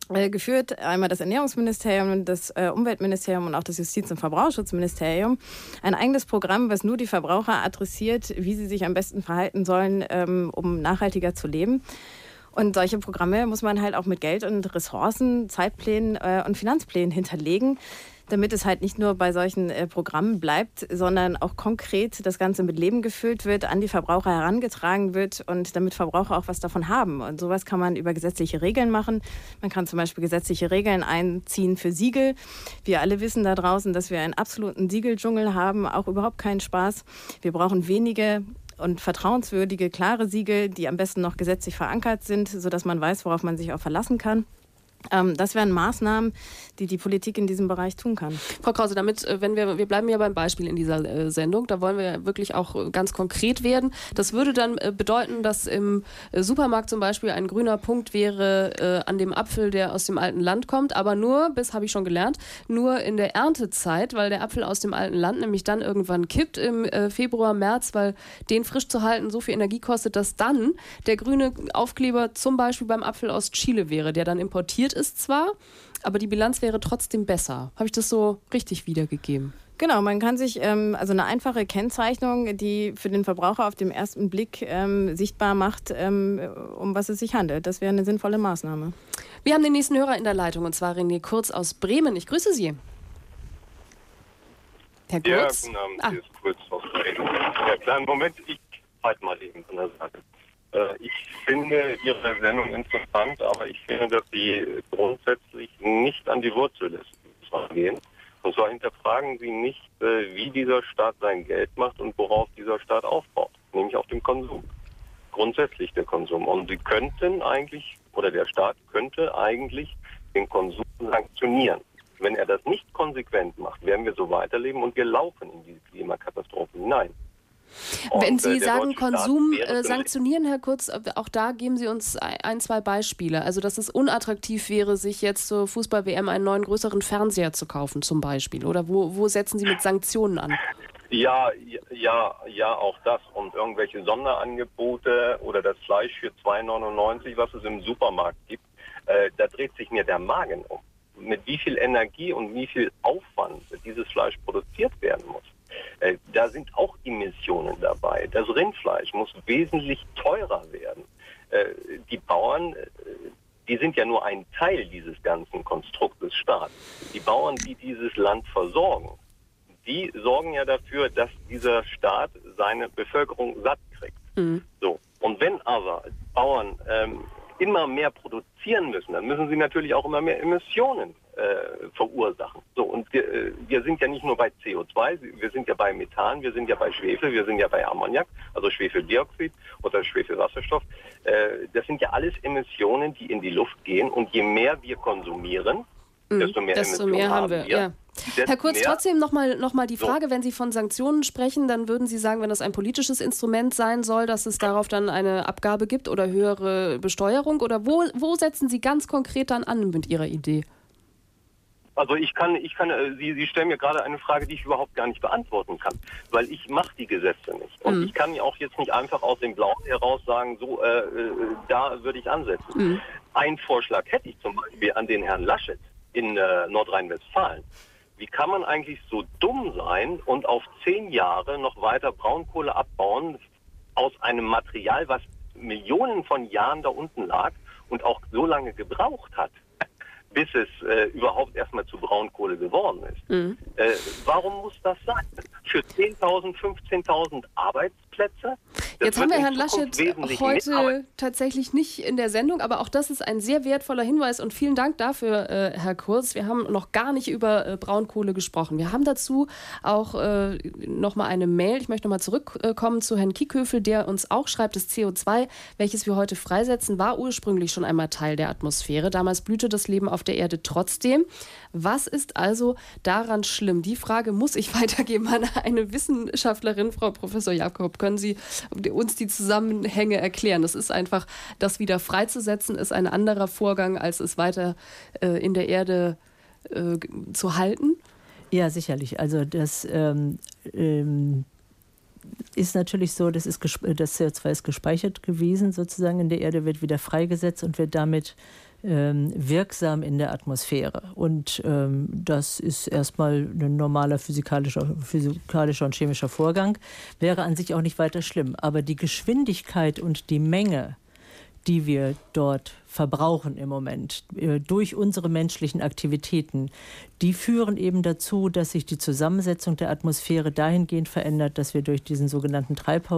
geführt, einmal das Ernährungsministerium, das Umweltministerium und auch das Justiz- und Verbraucherschutzministerium. Ein eigenes Programm, was nur die Verbraucher adressiert, wie sie sich am besten verhalten sollen, um nachhaltiger zu leben. Und solche Programme muss man halt auch mit Geld und Ressourcen, Zeitplänen und Finanzplänen hinterlegen, damit es halt nicht nur bei solchen äh, Programmen bleibt, sondern auch konkret das Ganze mit Leben gefüllt wird, an die Verbraucher herangetragen wird und damit Verbraucher auch was davon haben. Und sowas kann man über gesetzliche Regeln machen. Man kann zum Beispiel gesetzliche Regeln einziehen für Siegel. Wir alle wissen da draußen, dass wir einen absoluten Siegeldschungel haben, auch überhaupt keinen Spaß. Wir brauchen wenige und vertrauenswürdige, klare Siegel, die am besten noch gesetzlich verankert sind, sodass man weiß, worauf man sich auch verlassen kann. Das wären Maßnahmen, die die Politik in diesem Bereich tun kann. Frau Krause, damit, wenn wir, wir bleiben ja beim Beispiel in dieser äh, Sendung, da wollen wir wirklich auch ganz konkret werden. Das würde dann äh, bedeuten, dass im äh, Supermarkt zum Beispiel ein grüner Punkt wäre äh, an dem Apfel, der aus dem alten Land kommt, aber nur, bis habe ich schon gelernt, nur in der Erntezeit, weil der Apfel aus dem alten Land nämlich dann irgendwann kippt im äh, Februar, März, weil den frisch zu halten so viel Energie kostet, dass dann der grüne Aufkleber zum Beispiel beim Apfel aus Chile wäre, der dann importiert ist zwar, aber die Bilanz wäre trotzdem besser. Habe ich das so richtig wiedergegeben? Genau, man kann sich ähm, also eine einfache Kennzeichnung, die für den Verbraucher auf den ersten Blick ähm, sichtbar macht, ähm, um was es sich handelt. Das wäre eine sinnvolle Maßnahme. Wir haben den nächsten Hörer in der Leitung, und zwar René Kurz aus Bremen. Ich grüße Sie. Herr Kurz? Ja, guten Abend, ah. hier ist Kurz aus Bremen. Ja, kleinen Moment, ich halte mal eben von der Seite. Ich finde Ihre Sendung interessant, aber ich finde, dass Sie grundsätzlich nicht an die Wurzel des gehen. Und zwar hinterfragen Sie nicht, wie dieser Staat sein Geld macht und worauf dieser Staat aufbaut, nämlich auf dem Konsum. Grundsätzlich der Konsum. Und Sie könnten eigentlich, oder der Staat könnte eigentlich den Konsum sanktionieren. Wenn er das nicht konsequent macht, werden wir so weiterleben und wir laufen in diese Klimakatastrophe hinein. Wenn Und, Sie äh, sagen Konsum äh, sanktionieren, Herr Kurz, auch da geben Sie uns ein, zwei Beispiele. Also, dass es unattraktiv wäre, sich jetzt zur Fußball-W M einen neuen, größeren Fernseher zu kaufen zum Beispiel. Oder wo, wo setzen Sie mit Sanktionen an? Ja, ja, ja, auch das. Und irgendwelche Sonderangebote oder das Fleisch für zwei neunundneunzig, was es im Supermarkt gibt, äh, da dreht sich mir der Magen um. Mit wie viel Energie und wie viel Aufwand dieses Fleisch produziert werden muss. Äh, da sind auch Emissionen dabei. Das Rindfleisch muss wesentlich teurer werden. Äh, die Bauern, äh, die sind ja nur ein Teil dieses ganzen Konstruktes Staat. Die Bauern, die dieses Land versorgen, die sorgen ja dafür, dass dieser Staat seine Bevölkerung satt kriegt. Mhm. So. Und wenn aber Bauern ähm, immer mehr produzieren müssen, dann müssen sie natürlich auch immer mehr Emissionen äh, verursachen. So, und wir, äh, wir sind ja nicht nur bei C O zwei, wir sind ja bei Methan, wir sind ja bei Schwefel, wir sind ja bei Ammoniak, also Schwefeldioxid oder Schwefelwasserstoff. Äh, das sind ja alles Emissionen, die in die Luft gehen, und je mehr wir konsumieren, mhm, desto mehr desto Emissionen mehr haben haben wir. wir. Ja. Herr Kurz, trotzdem nochmal noch mal die Frage, so. Wenn Sie von Sanktionen sprechen, dann würden Sie sagen, wenn das ein politisches Instrument sein soll, dass es darauf dann eine Abgabe gibt oder höhere Besteuerung? Oder wo, wo setzen Sie ganz konkret dann an mit Ihrer Idee? Also ich kann, ich kann, Sie, Sie stellen mir gerade eine Frage, die ich überhaupt gar nicht beantworten kann, weil ich mache die Gesetze nicht. Und mhm. ich kann ja auch jetzt nicht einfach aus dem Blauen heraus sagen, so, äh, da würde ich ansetzen. Mhm. Einen Vorschlag hätte ich zum Beispiel an den Herrn Laschet in äh, Nordrhein-Westfalen. Wie kann man eigentlich so dumm sein und auf zehn Jahre noch weiter Braunkohle abbauen aus einem Material, was Millionen von Jahren da unten lag und auch so lange gebraucht hat, bis es äh, überhaupt erstmal zu Braunkohle geworden ist. Mhm. Äh, warum muss das sein? Für zehntausend, fünfzehntausend Arbeitsplätze? Jetzt haben wir Herrn Laschet heute tatsächlich nicht in der Sendung, aber auch das ist ein sehr wertvoller Hinweis und vielen Dank dafür, äh, Herr Kurz. Wir haben noch gar nicht über äh, Braunkohle gesprochen. Wir haben dazu auch äh, nochmal eine Mail. Ich möchte nochmal zurückkommen äh, zu Herrn Kieköfel, der uns auch schreibt, das C O zwei, welches wir heute freisetzen, war ursprünglich schon einmal Teil der Atmosphäre. Damals blühte das Leben auf der Erde trotzdem. Was ist also daran schlimm? Die Frage muss ich weitergeben an eine Wissenschaftlerin, Frau Professor Jakob. Können Sie uns die Zusammenhänge erklären? Das ist einfach, das wieder freizusetzen, ist ein anderer Vorgang, als es weiter äh, in der Erde äh, zu halten? Ja, sicherlich. Also das ähm, ähm, ist natürlich so, das, ist das C O zwei ist gespeichert gewesen, sozusagen in der Erde, wird wieder freigesetzt und wird damit ähm, wirksam in der Atmosphäre. Und ähm, das ist erstmal ein normaler physikalischer, physikalischer und chemischer Vorgang, wäre an sich auch nicht weiter schlimm. Aber die Geschwindigkeit und die Menge, die wir dort verbrauchen im Moment, äh, durch unsere menschlichen Aktivitäten, die führen eben dazu, dass sich die Zusammensetzung der Atmosphäre dahingehend verändert, dass wir durch diesen sogenannten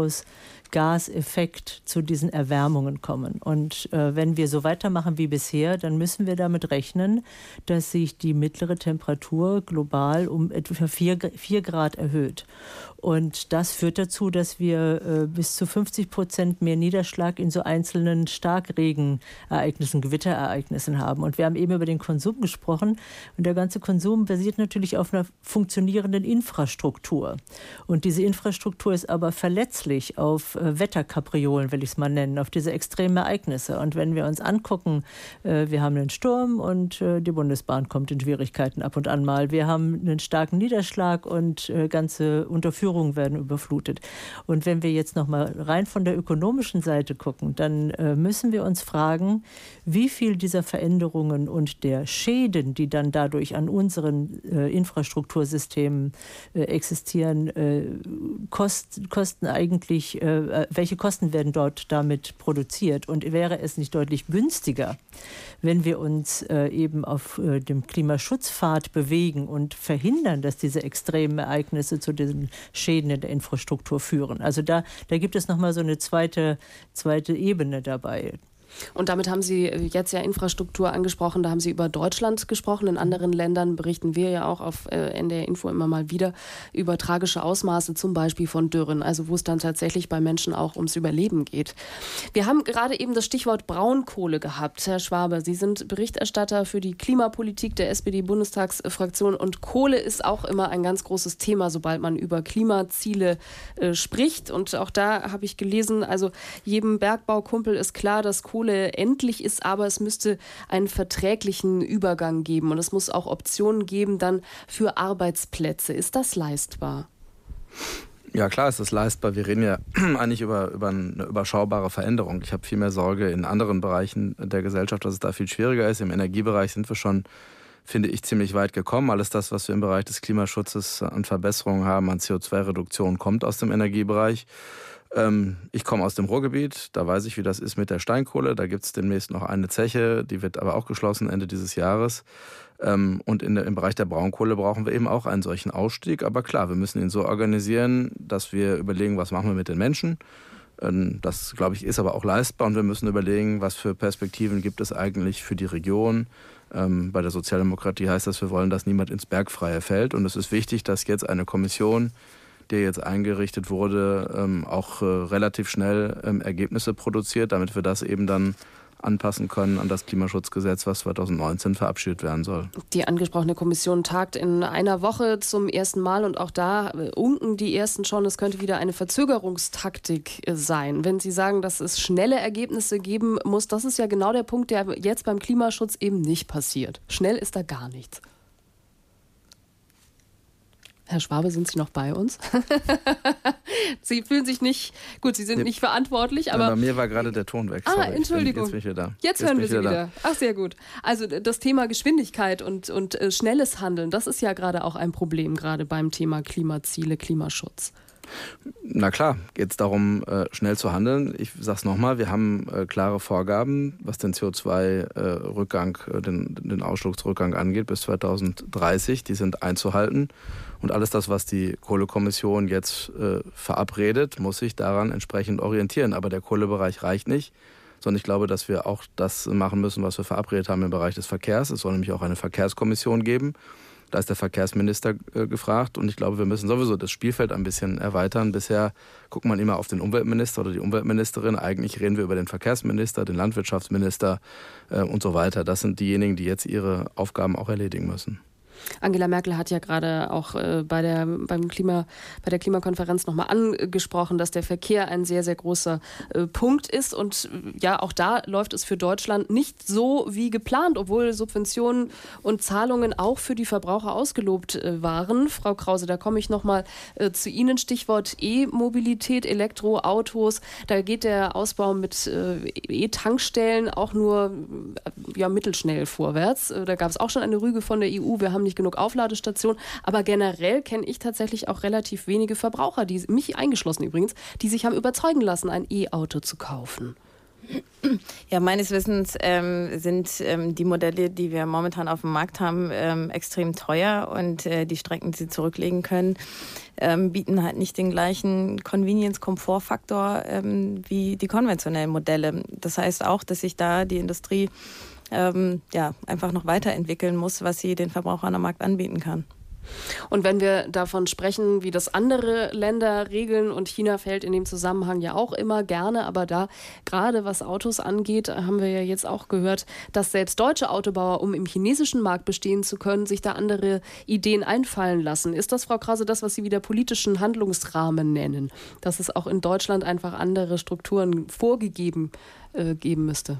Treibhausgaseffekt zu diesen Erwärmungen kommen. Und äh, wenn wir so weitermachen wie bisher, dann müssen wir damit rechnen, dass sich die mittlere Temperatur global um etwa vier Grad erhöht. Und das führt dazu, dass wir äh, bis zu fünfzig Prozent mehr Niederschlag in so einzelnen Starkregenereignissen, Gewitterereignissen haben. Und wir haben eben über den Konsum gesprochen. Und der ganze Konsum basiert natürlich auf einer funktionierenden Infrastruktur. Und diese Infrastruktur ist aber verletzlich auf äh, Wetterkapriolen, will ich es mal nennen, auf diese extremen Ereignisse. Und wenn wir uns angucken, äh, wir haben einen Sturm und äh, die Bundesbahn kommt in Schwierigkeiten ab und an mal. Wir haben einen starken Niederschlag und äh, ganze Unterführungen werden überflutet. Und wenn wir jetzt noch mal rein von der ökonomischen Seite gucken, dann äh, müssen wir uns fragen, wie viel dieser Veränderungen und der Schäden, die dann dadurch an unseren äh, Infrastruktursystemen äh, existieren, äh, kost, kosten eigentlich, äh, welche Kosten werden dort damit produziert? Und wäre es nicht deutlich günstiger, wenn wir uns äh, eben auf äh, dem Klimaschutzpfad bewegen und verhindern, dass diese extremen Ereignisse zu diesen Schäden in der Infrastruktur führen? Also da, da gibt es nochmal so eine zweite, zweite Ebene dabei. Und damit haben Sie jetzt ja Infrastruktur angesprochen, da haben Sie über Deutschland gesprochen. In anderen Ländern berichten wir ja auch auf äh, N D R Info immer mal wieder über tragische Ausmaße, zum Beispiel von Dürren, also wo es dann tatsächlich bei Menschen auch ums Überleben geht. Wir haben gerade eben das Stichwort Braunkohle gehabt. Herr Schwabe, Sie sind Berichterstatter für die Klimapolitik der S P D-Bundestagsfraktion und Kohle ist auch immer ein ganz großes Thema, sobald man über Klimaziele äh, spricht. Und auch da habe ich gelesen, also jedem Bergbaukumpel ist klar, dass Kohle endlich ist, aber es müsste einen verträglichen Übergang geben und es muss auch Optionen geben dann für Arbeitsplätze. Ist das leistbar? Ja, klar ist das leistbar. Wir reden ja eigentlich über, über eine überschaubare Veränderung. Ich habe viel mehr Sorge in anderen Bereichen der Gesellschaft, dass es da viel schwieriger ist. Im Energiebereich sind wir schon, finde ich, ziemlich weit gekommen. Alles das, was wir im Bereich des Klimaschutzes an Verbesserungen haben, an C O zwei Reduktion, kommt aus dem Energiebereich. Ich komme aus dem Ruhrgebiet, da weiß ich, wie das ist mit der Steinkohle. Da gibt es demnächst noch eine Zeche, die wird aber auch geschlossen Ende dieses Jahres. Und in der, im Bereich der Braunkohle brauchen wir eben auch einen solchen Ausstieg. Aber klar, wir müssen ihn so organisieren, dass wir überlegen, was machen wir mit den Menschen. Das, glaube ich, ist aber auch leistbar. Und wir müssen überlegen, was für Perspektiven gibt es eigentlich für die Region. Bei der Sozialdemokratie heißt das, wir wollen, dass niemand ins Bergfreie fällt. Und es ist wichtig, dass jetzt eine Kommission, der jetzt eingerichtet wurde, ähm, auch äh, relativ schnell ähm, Ergebnisse produziert, damit wir das eben dann anpassen können an das Klimaschutzgesetz, was zwanzig neunzehn verabschiedet werden soll. Die angesprochene Kommission tagt in einer Woche zum ersten Mal und auch da äh, unken die Ersten schon, es könnte wieder eine Verzögerungstaktik äh, sein. Wenn Sie sagen, dass es schnelle Ergebnisse geben muss, das ist ja genau der Punkt, der jetzt beim Klimaschutz eben nicht passiert. Schnell ist da gar nichts. Herr Schwabe, sind Sie noch bei uns? Sie fühlen sich nicht, gut, Sie sind nicht verantwortlich, aber... Ja, bei mir war gerade der Ton weg. Ah, sorry. Entschuldigung. Jetzt bin ich wieder da. Jetzt, jetzt hören wir Sie wieder. wieder. Ach, sehr gut. Also das Thema Geschwindigkeit und, und äh, schnelles Handeln, das ist ja gerade auch ein Problem, gerade beim Thema Klimaziele, Klimaschutz. Na klar, geht es darum, äh, schnell zu handeln. Ich sage es nochmal, wir haben äh, klare Vorgaben, was den C O zwei Rückgang, äh, den, den Ausstoßrückgang angeht bis zwanzig dreißig. Die sind einzuhalten. Und alles das, was die Kohlekommission jetzt äh, verabredet, muss sich daran entsprechend orientieren. Aber der Kohlebereich reicht nicht, sondern ich glaube, dass wir auch das machen müssen, was wir verabredet haben im Bereich des Verkehrs. Es soll nämlich auch eine Verkehrskommission geben. Da ist der Verkehrsminister äh, gefragt und ich glaube, wir müssen sowieso das Spielfeld ein bisschen erweitern. Bisher guckt man immer auf den Umweltminister oder die Umweltministerin. Eigentlich reden wir über den Verkehrsminister, den Landwirtschaftsminister äh, und so weiter. Das sind diejenigen, die jetzt ihre Aufgaben auch erledigen müssen. Angela Merkel hat ja gerade auch äh, bei der, beim Klima, bei der Klimakonferenz nochmal angesprochen, dass der Verkehr ein sehr, sehr großer äh, Punkt ist. Und äh, ja, auch da läuft es für Deutschland nicht so wie geplant, obwohl Subventionen und Zahlungen auch für die Verbraucher ausgelobt äh, waren. Frau Krause, da komme ich nochmal äh, zu Ihnen. Stichwort E-Mobilität, Elektroautos. Da geht der Ausbau mit äh, E-Tankstellen auch nur äh, ja, mittelschnell vorwärts. Äh, da gab es auch schon eine Rüge von der E U. Wir haben nicht genug Aufladestationen, aber generell kenne ich tatsächlich auch relativ wenige Verbraucher, die, mich eingeschlossen übrigens, die sich haben überzeugen lassen, ein E-Auto zu kaufen. Ja, meines Wissens ähm, sind ähm, die Modelle, die wir momentan auf dem Markt haben, ähm, extrem teuer und äh, die Strecken, die sie zurücklegen können, ähm, bieten halt nicht den gleichen Convenience-Komfortfaktor ähm, wie die konventionellen Modelle. Das heißt auch, dass sich da die Industrie Ähm, ja, einfach noch weiterentwickeln muss, was sie den Verbrauchern am Markt anbieten kann. Und wenn wir davon sprechen, wie das andere Länder regeln, und China fällt in dem Zusammenhang ja auch immer gerne, aber da gerade was Autos angeht, haben wir ja jetzt auch gehört, dass selbst deutsche Autobauer, um im chinesischen Markt bestehen zu können, sich da andere Ideen einfallen lassen. Ist das, Frau Krause, das, was Sie wieder politischen Handlungsrahmen nennen? Dass es auch in Deutschland einfach andere Strukturen vorgegeben äh, geben müsste?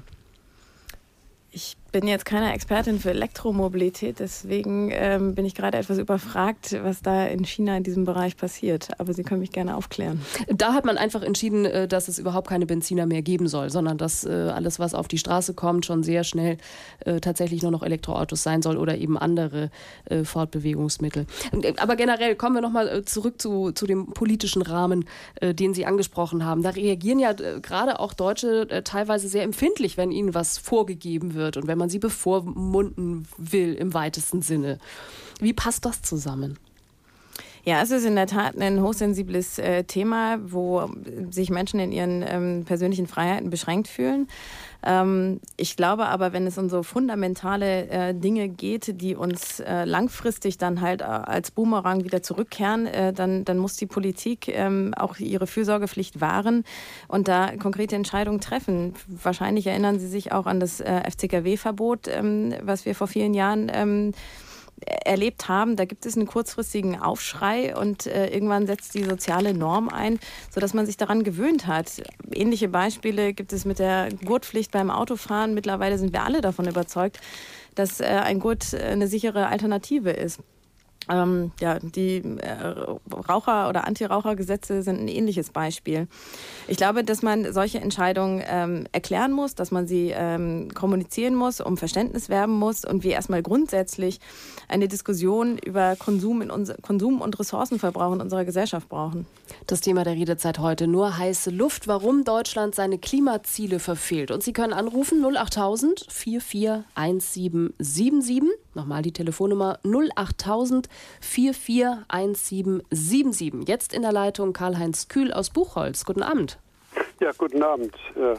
Ich bin jetzt keine Expertin für Elektromobilität, deswegen ähm, bin ich gerade etwas überfragt, was da in China in diesem Bereich passiert. Aber Sie können mich gerne aufklären. Da hat man einfach entschieden, dass es überhaupt keine Benziner mehr geben soll, sondern dass äh, alles, was auf die Straße kommt, schon sehr schnell äh, tatsächlich nur noch Elektroautos sein soll oder eben andere äh, Fortbewegungsmittel. Aber generell kommen wir nochmal zurück zu, zu dem politischen Rahmen, äh, den Sie angesprochen haben. Da reagieren ja äh, gerade auch Deutsche äh, teilweise sehr empfindlich, wenn ihnen was vorgegeben wird und wenn man sie bevormunden will im weitesten Sinne. Wie passt das zusammen? Ja, es ist in der Tat ein hochsensibles äh, Thema, wo sich Menschen in ihren ähm, persönlichen Freiheiten beschränkt fühlen. Ähm, ich glaube aber, wenn es um so fundamentale äh, Dinge geht, die uns äh, langfristig dann halt äh, als Boomerang wieder zurückkehren, äh, dann, dann muss die Politik ähm, auch ihre Fürsorgepflicht wahren und da konkrete Entscheidungen treffen. Wahrscheinlich erinnern Sie sich auch an das äh, F C K W-Verbot, ähm, was wir vor vielen Jahren ähm, erlebt haben. Da gibt es einen kurzfristigen Aufschrei und äh, irgendwann setzt die soziale Norm ein, sodass man sich daran gewöhnt hat. Ähnliche Beispiele gibt es mit der Gurtpflicht beim Autofahren. Mittlerweile sind wir alle davon überzeugt, dass äh, ein Gurt äh, eine sichere Alternative ist. Ähm, ja, die äh, Raucher- oder Anti-Raucher-Gesetze sind ein ähnliches Beispiel. Ich glaube, dass man solche Entscheidungen ähm, erklären muss, dass man sie ähm, kommunizieren muss, um Verständnis werben muss und wir erstmal grundsätzlich eine Diskussion über Konsum, in uns- Konsum und Ressourcenverbrauch in unserer Gesellschaft brauchen. Das Thema der Redezeit heute: nur heiße Luft, warum Deutschland seine Klimaziele verfehlt. Und Sie können anrufen null achttausend vier vier eins sieben sieben sieben. Nochmal die Telefonnummer null achttausend vier vier eins sieben sieben sieben. Jetzt in der Leitung Karl-Heinz Kühl aus Buchholz. Guten Abend. Ja, guten Abend.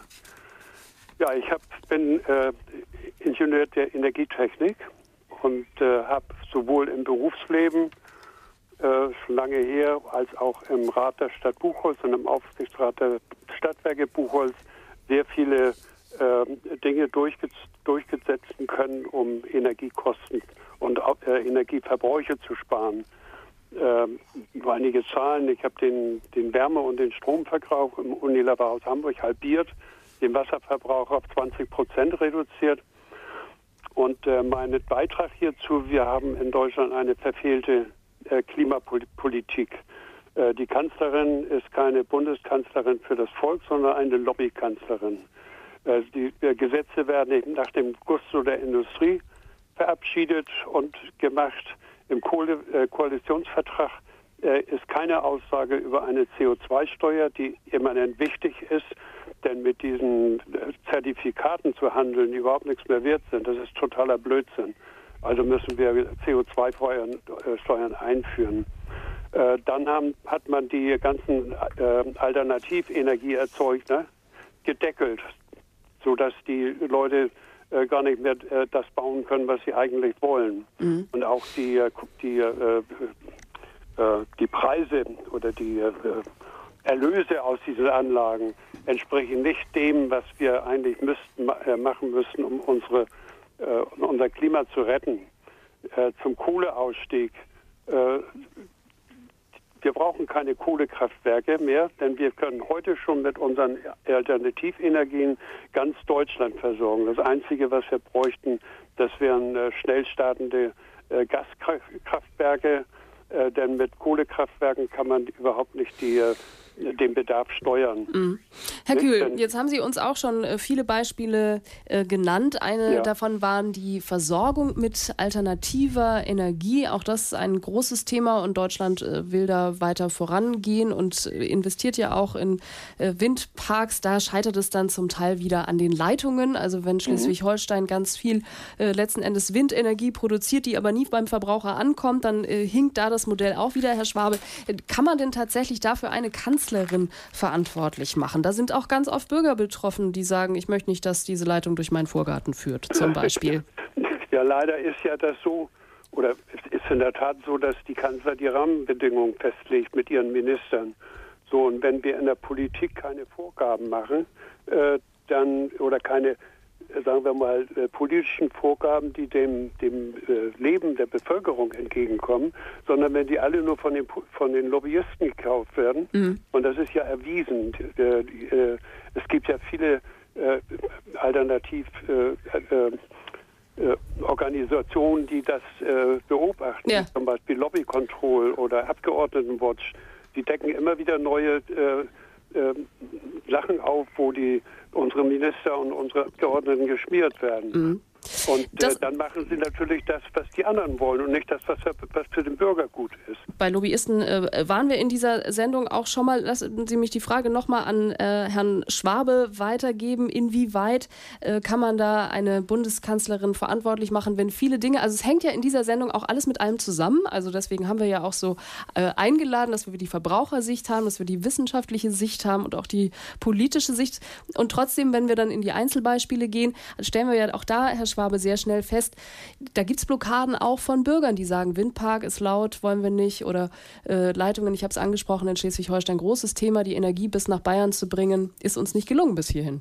Ja, ich hab, bin äh, Ingenieur der Energietechnik und äh, habe sowohl im Berufsleben äh, schon lange her als auch im Rat der Stadt Buchholz und im Aufsichtsrat der Stadtwerke Buchholz sehr viele äh, Dinge durchge durchgesetzt können, um Energiekosten und äh, Energieverbräuche zu sparen. Ähm, nur einige Zahlen: Ich habe den, den Wärme- und den Stromverbrauch im Unileverhaus Hamburg halbiert, den Wasserverbrauch auf zwanzig Prozent reduziert. Und äh, mein Beitrag hierzu: Wir haben in Deutschland eine verfehlte äh, Klimapolitik. Äh, die Kanzlerin ist keine Bundeskanzlerin für das Volk, sondern eine Lobbykanzlerin. Äh, die äh, Gesetze werden eben nach dem Gusto der Industrie verabschiedet und gemacht. Im Kohle, äh, Koalitionsvertrag äh, ist keine Aussage über eine C O zwei Steuer, die immanent wichtig ist, denn mit diesen äh, Zertifikaten zu handeln, die überhaupt nichts mehr wert sind, das ist totaler Blödsinn. Also müssen wir C O zwei Steuern, äh, Steuern einführen. Äh, dann haben, hat man die ganzen äh, Alternativenergieerzeugner gedeckelt, sodass die Leute Äh, gar nicht mehr äh, das bauen können, was sie eigentlich wollen. Mhm. Und auch die, die, äh, äh, die Preise oder die äh, Erlöse aus diesen Anlagen entsprechen nicht dem, was wir eigentlich müssten, äh, machen müssten, um unsere, äh, unser Klima zu retten. äh, zum Kohleausstieg. Äh, wir brauchen keine Kohlekraftwerke mehr, denn wir können heute schon mit unseren Alternativenergien ganz Deutschland versorgen. Das Einzige, was wir bräuchten, das wären äh, schnell startende äh, Gaskraftwerke, äh, denn mit Kohlekraftwerken kann man überhaupt nicht die äh, den Bedarf steuern. Mhm. Herr Kühl, jetzt haben Sie uns auch schon viele Beispiele äh, genannt. Eine ja. davon waren die Versorgung mit alternativer Energie. Auch das ist ein großes Thema und Deutschland äh, will da weiter vorangehen und investiert ja auch in äh, Windparks. Da scheitert es dann zum Teil wieder an den Leitungen. Also wenn Schleswig-Holstein mhm. ganz viel äh, letzten Endes Windenergie produziert, die aber nie beim Verbraucher ankommt, dann äh, hinkt da das Modell auch wieder. Herr Schwabe, äh, kann man denn tatsächlich dafür eine Kanzlerin verantwortlich machen? Da sind auch ganz oft Bürger betroffen, die sagen, ich möchte nicht, dass diese Leitung durch meinen Vorgarten führt, zum Beispiel. Ja, leider ist ja das so, oder es ist in der Tat so, dass die Kanzler die Rahmenbedingungen festlegt mit ihren Ministern. So, und wenn wir in der Politik keine Vorgaben machen, äh, dann, oder keine, sagen wir mal, äh, politischen Vorgaben, die dem, dem äh, Leben der Bevölkerung entgegenkommen, sondern wenn die alle nur von den, von den Lobbyisten gekauft werden, mhm. und das ist ja erwiesen, äh, äh, es gibt ja viele äh, alternativ äh, äh, äh, Organisationen, die das äh, beobachten, ja. zum Beispiel Lobby Control oder Abgeordnetenwatch, die decken immer wieder neue äh, äh, Sachen auf, wo die unsere Minister und unsere Abgeordneten geschmiert werden. Mhm. Und äh, dann machen sie natürlich das, was die anderen wollen und nicht das, was, was für den Bürger gut ist. Bei Lobbyisten äh, waren wir in dieser Sendung auch schon mal. Lassen Sie mich die Frage nochmal an äh, Herrn Schwabe weitergeben. Inwieweit äh, kann man da eine Bundeskanzlerin verantwortlich machen, wenn viele Dinge, also es hängt ja in dieser Sendung auch alles mit allem zusammen. Also deswegen haben wir ja auch so äh, eingeladen, dass wir die Verbrauchersicht haben, dass wir die wissenschaftliche Sicht haben und auch die politische Sicht. Und trotzdem, wenn wir dann in die Einzelbeispiele gehen, stellen wir ja auch da, Herr Schwabe, sehr schnell fest, da gibt es Blockaden auch von Bürgern, die sagen, Windpark ist laut, wollen wir nicht, oder äh, Leitungen, ich habe es angesprochen, in Schleswig-Holstein, großes Thema, die Energie bis nach Bayern zu bringen, ist uns nicht gelungen bis hierhin.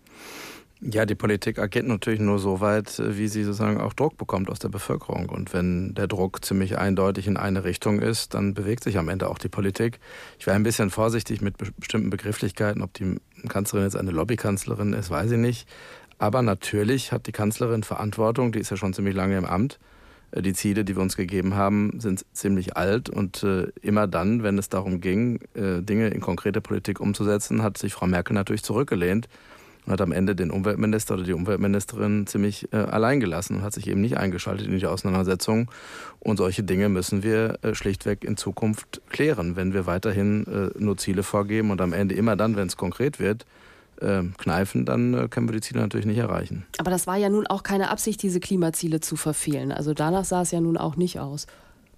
Ja, die Politik agiert natürlich nur so weit, wie sie sozusagen auch Druck bekommt aus der Bevölkerung. Und wenn der Druck ziemlich eindeutig in eine Richtung ist, dann bewegt sich am Ende auch die Politik. Ich wäre ein bisschen vorsichtig mit bestimmten Begrifflichkeiten, ob die Kanzlerin jetzt eine Lobbykanzlerin ist, weiß ich nicht. Aber natürlich hat die Kanzlerin Verantwortung, die ist ja schon ziemlich lange im Amt. Die Ziele, die wir uns gegeben haben, sind ziemlich alt. Und äh, immer dann, wenn es darum ging, äh, Dinge in konkrete Politik umzusetzen, hat sich Frau Merkel natürlich zurückgelehnt und hat am Ende den Umweltminister oder die Umweltministerin ziemlich äh, allein gelassen und hat sich eben nicht eingeschaltet in die Auseinandersetzung. Und solche Dinge müssen wir äh, schlichtweg in Zukunft klären, wenn wir weiterhin äh, nur Ziele vorgeben und am Ende immer dann, wenn es konkret wird, kneifen, dann können wir die Ziele natürlich nicht erreichen. Aber das war ja nun auch keine Absicht, diese Klimaziele zu verfehlen. Also danach sah es ja nun auch nicht aus.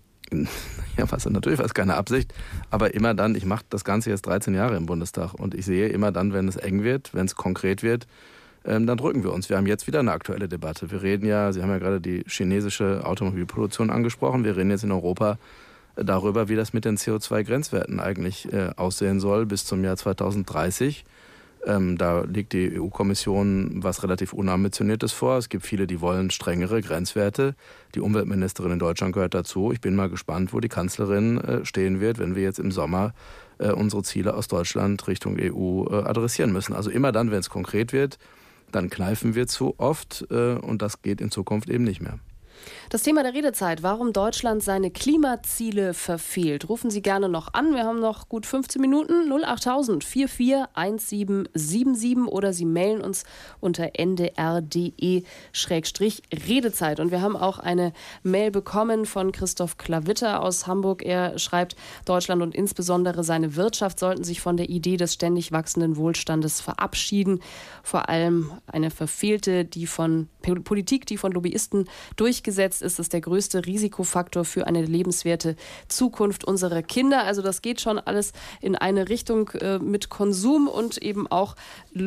Ja, was, natürlich war es keine Absicht. Aber immer dann, ich mache das Ganze jetzt dreizehn Jahre im Bundestag und ich sehe immer dann, wenn es eng wird, wenn es konkret wird, ähm, dann drücken wir uns. Wir haben jetzt wieder eine aktuelle Debatte. Wir reden ja, Sie haben ja gerade die chinesische Automobilproduktion angesprochen, wir reden jetzt in Europa darüber, wie das mit den C O zwei Grenzwerten eigentlich äh, aussehen soll bis zum Jahr zweitausenddreißig. Ähm, da legt die E U-Kommission was relativ Unambitioniertes vor. Es gibt viele, die wollen strengere Grenzwerte. Die Umweltministerin in Deutschland gehört dazu. Ich bin mal gespannt, wo die Kanzlerin äh, stehen wird, wenn wir jetzt im Sommer äh, unsere Ziele aus Deutschland Richtung E U äh, adressieren müssen. Also immer dann, wenn es konkret wird, dann kneifen wir zu oft äh, und das geht in Zukunft eben nicht mehr. Das Thema der Redezeit, warum Deutschland seine Klimaziele verfehlt. Rufen Sie gerne noch an. Wir haben noch gut fünfzehn Minuten. null acht tausend vier vier eins sieben sieben sieben oder Sie mailen uns unter n d r punkt d e Schrägstrich Redezeit. Und wir haben auch eine Mail bekommen von Christoph Klavitter aus Hamburg. Er schreibt, Deutschland und insbesondere seine Wirtschaft sollten sich von der Idee des ständig wachsenden Wohlstandes verabschieden. Vor allem eine verfehlte, die von Politik, die von Lobbyisten durchgesetzt ist, ist der größte Risikofaktor für eine lebenswerte Zukunft unserer Kinder. Also das geht schon alles in eine Richtung äh, mit Konsum und eben auch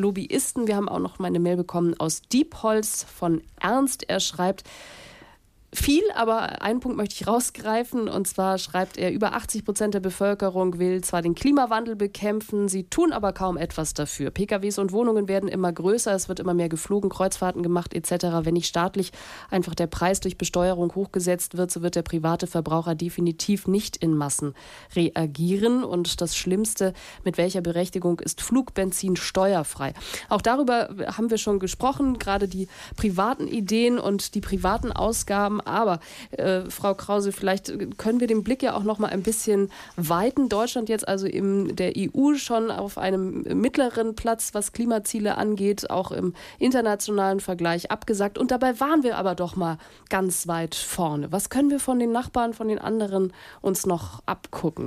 Lobbyisten. Wir haben auch noch mal eine Mail bekommen aus Diepholz von Ernst. Er schreibt, viel, aber einen Punkt möchte ich rausgreifen. Und zwar schreibt er, über achtzig Prozent der Bevölkerung will zwar den Klimawandel bekämpfen, sie tun aber kaum etwas dafür. P K Ws und Wohnungen werden immer größer, es wird immer mehr geflogen, Kreuzfahrten gemacht et cetera. Wenn nicht staatlich einfach der Preis durch Besteuerung hochgesetzt wird, so wird der private Verbraucher definitiv nicht in Massen reagieren. Und das Schlimmste, mit welcher Berechtigung ist Flugbenzin steuerfrei? Auch darüber haben wir schon gesprochen, gerade die privaten Ideen und die privaten Ausgaben. Aber äh, Frau Krause, vielleicht können wir den Blick ja auch noch mal ein bisschen weiten. Deutschland jetzt also in der E U schon auf einem mittleren Platz, was Klimaziele angeht, auch im internationalen Vergleich abgesagt. Und dabei waren wir aber doch mal ganz weit vorne. Was können wir von den Nachbarn, von den anderen uns noch abgucken?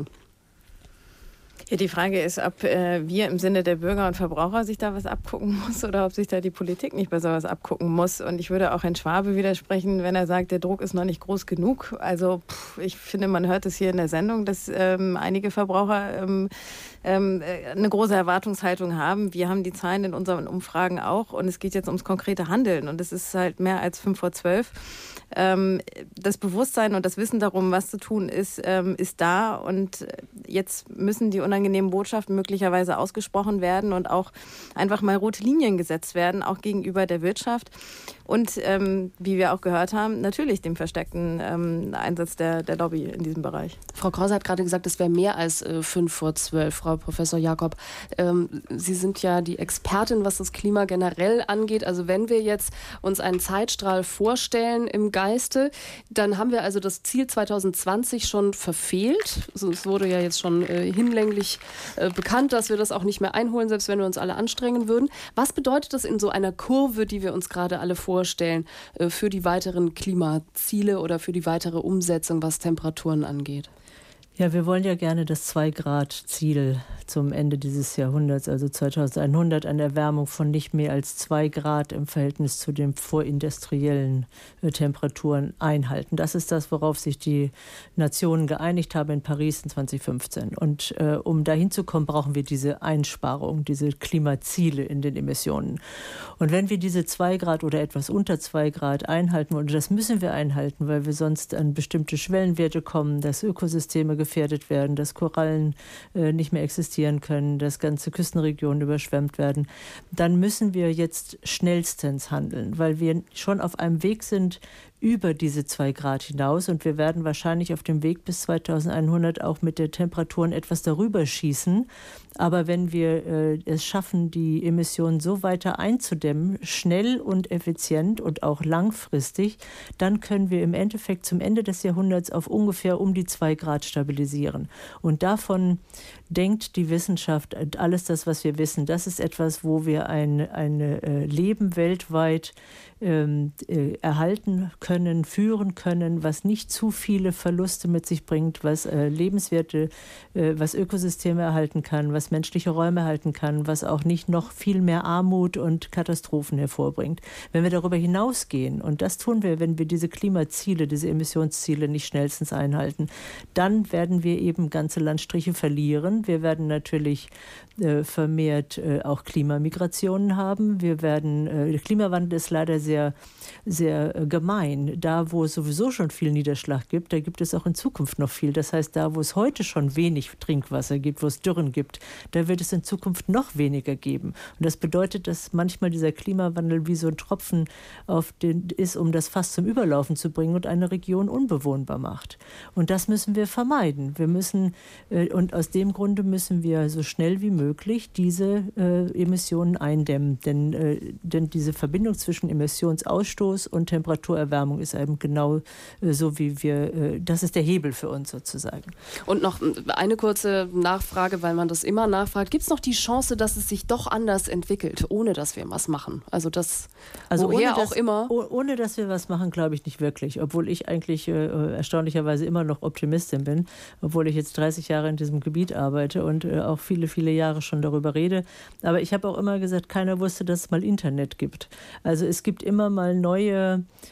Ja, die Frage ist, ob äh, wir im Sinne der Bürger und Verbraucher sich da was abgucken muss oder ob sich da die Politik nicht besser was abgucken muss. Und ich würde auch Herrn Schwabe widersprechen, wenn er sagt, der Druck ist noch nicht groß genug. Also pff, ich finde, man hört es hier in der Sendung, dass ähm, einige Verbraucher ähm, ähm, eine große Erwartungshaltung haben. Wir haben die Zahlen in unseren Umfragen auch und es geht jetzt ums konkrete Handeln. Und es ist halt mehr als fünf vor zwölf. Ähm, das Bewusstsein und das Wissen darum, was zu tun ist, ähm, ist da. Und jetzt müssen die unangenehmen Botschaften möglicherweise ausgesprochen werden und auch einfach mal rote Linien gesetzt werden, auch gegenüber der Wirtschaft. Und ähm, wie wir auch gehört haben, natürlich dem versteckten ähm, Einsatz der, der Lobby in diesem Bereich. Frau Krause hat gerade gesagt, es wäre mehr als äh, fünf vor zwölf. Frau Professor Jakob, ähm, Sie sind ja die Expertin, was das Klima generell angeht. Also wenn wir jetzt uns einen Zeitstrahl vorstellen im Geiste, dann haben wir also das Ziel zwanzig zwanzig schon verfehlt. Also es wurde ja jetzt schon äh, hinlänglich äh, bekannt, dass wir das auch nicht mehr einholen, selbst wenn wir uns alle anstrengen würden. Was bedeutet das in so einer Kurve, die wir uns gerade alle vorstellen? vorstellen für die weiteren Klimaziele oder für die weitere Umsetzung, was Temperaturen angeht? Ja, wir wollen ja gerne das zwei Grad Ziel zum Ende dieses Jahrhunderts, also zweitausendeinhundert, eine Erwärmung von nicht mehr als zwei Grad im Verhältnis zu den vorindustriellen äh, Temperaturen einhalten. Das ist das, worauf sich die Nationen geeinigt haben in Paris in zweitausendfünfzehn. Und äh, um dahin zu kommen, brauchen wir diese Einsparung, diese Klimaziele in den Emissionen. Und wenn wir diese zwei Grad oder etwas unter zwei Grad einhalten, und das müssen wir einhalten, weil wir sonst an bestimmte Schwellenwerte kommen, dass Ökosysteme gefährdet werden, dass Korallen äh, nicht mehr existieren können, dass ganze Küstenregionen überschwemmt werden, dann müssen wir jetzt schnellstens handeln, weil wir schon auf einem Weg sind über diese zwei Grad hinaus und wir werden wahrscheinlich auf dem Weg bis zweitausendeinhundert auch mit den Temperaturen etwas darüber schießen. Aber wenn wir äh, es schaffen, die Emissionen so weiter einzudämmen, schnell und effizient und auch langfristig, dann können wir im Endeffekt zum Ende des Jahrhunderts auf ungefähr um die zwei Grad stabilisieren. Und davon denkt die Wissenschaft, alles das, was wir wissen, das ist etwas, wo wir ein, ein äh, Leben weltweit ähm, äh, erhalten können, führen können, was nicht zu viele Verluste mit sich bringt, was äh, Lebenswerte, äh, was Ökosysteme erhalten kann, was menschliche Räume erhalten kann, was auch nicht noch viel mehr Armut und Katastrophen hervorbringt. Wenn wir darüber hinausgehen, und das tun wir, wenn wir diese Klimaziele, diese Emissionsziele nicht schnellstens einhalten, dann werden wir eben ganze Landstriche verlieren. Wir werden natürlich äh, vermehrt äh, auch Klimamigrationen haben. Wir werden, äh, der Klimawandel ist leider sehr, sehr äh, gemein. Da, wo es sowieso schon viel Niederschlag gibt, da gibt es auch in Zukunft noch viel. Das heißt, da, wo es heute schon wenig Trinkwasser gibt, wo es Dürren gibt, da wird es in Zukunft noch weniger geben. Und das bedeutet, dass manchmal dieser Klimawandel wie so ein Tropfen auf den ist, um das Fass zum Überlaufen zu bringen und eine Region unbewohnbar macht. Und das müssen wir vermeiden. Wir müssen, äh, und aus dem Grunde müssen wir so schnell wie möglich diese äh, Emissionen eindämmen. Denn, äh, denn diese Verbindung zwischen Emissionsausstoß und Temperaturerwärmung ist eben genau äh, so, wie wir, äh, das ist der Hebel für uns sozusagen. Und noch eine kurze Nachfrage, weil man das immer nachfragt. Gibt es noch die Chance, dass es sich doch anders entwickelt, ohne dass wir was machen? Also das, also woher ohne, dass, auch immer. Ohne dass wir was machen, glaube ich nicht wirklich. Obwohl ich eigentlich äh, erstaunlicherweise immer noch Optimistin bin, obwohl ich jetzt dreißig Jahre in diesem Gebiet arbeite und äh, auch viele, viele Jahre schon darüber rede. Aber ich habe auch immer gesagt, keiner wusste, dass es mal Internet gibt. Also es gibt immer mal neue Möglichkeiten,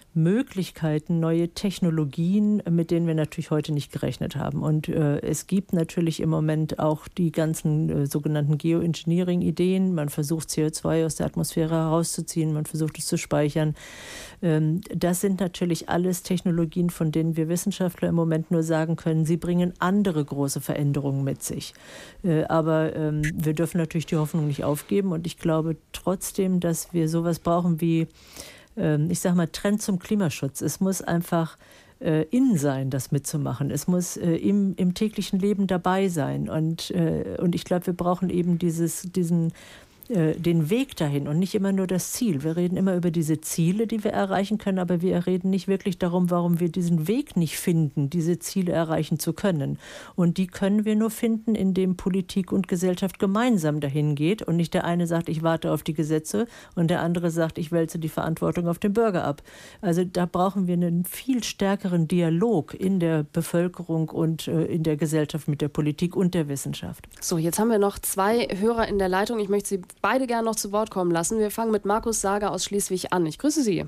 Möglichkeiten, neue Technologien, mit denen wir natürlich heute nicht gerechnet haben. Und äh, es gibt natürlich im Moment auch die ganzen äh, sogenannten Geoengineering-Ideen. Man versucht C O zwei aus der Atmosphäre herauszuziehen, man versucht es zu speichern. Ähm, das sind natürlich alles Technologien, von denen wir Wissenschaftler im Moment nur sagen können, sie bringen andere große Veränderungen mit sich. Äh, aber ähm, wir dürfen natürlich die Hoffnung nicht aufgeben. Und ich glaube trotzdem, dass wir sowas brauchen wie, äh, ich sage mal, Trend zum Klimaschutz. Es muss einfach äh, in sein, das mitzumachen. Es muss äh, im, im täglichen Leben dabei sein. Und, äh, und ich glaube, wir brauchen eben dieses, diesen den Weg dahin und nicht immer nur das Ziel. Wir reden immer über diese Ziele, die wir erreichen können, aber wir reden nicht wirklich darum, warum wir diesen Weg nicht finden, diese Ziele erreichen zu können. Und die können wir nur finden, indem Politik und Gesellschaft gemeinsam dahin geht und nicht der eine sagt, ich warte auf die Gesetze und der andere sagt, ich wälze die Verantwortung auf den Bürger ab. Also da brauchen wir einen viel stärkeren Dialog in der Bevölkerung und äh, in der Gesellschaft mit der Politik und der Wissenschaft. So, jetzt haben wir noch zwei Hörer in der Leitung. Ich möchte Sie beide gerne noch zu Wort kommen lassen. Wir fangen mit Markus Sager aus Schleswig an. Ich grüße Sie.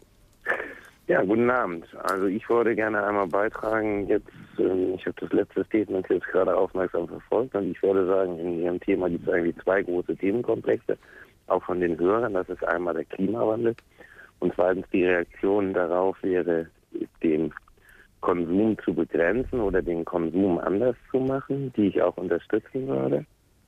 Ja, guten Abend. Also ich würde gerne einmal beitragen, jetzt, ähm, ich habe das letzte Statement jetzt gerade aufmerksam verfolgt und ich würde sagen, in Ihrem Thema gibt es eigentlich zwei große Themenkomplexe, auch von den Hörern. Das ist einmal der Klimawandel und zweitens die Reaktion darauf wäre, den Konsum zu begrenzen oder den Konsum anders zu machen, die ich auch unterstützen würde.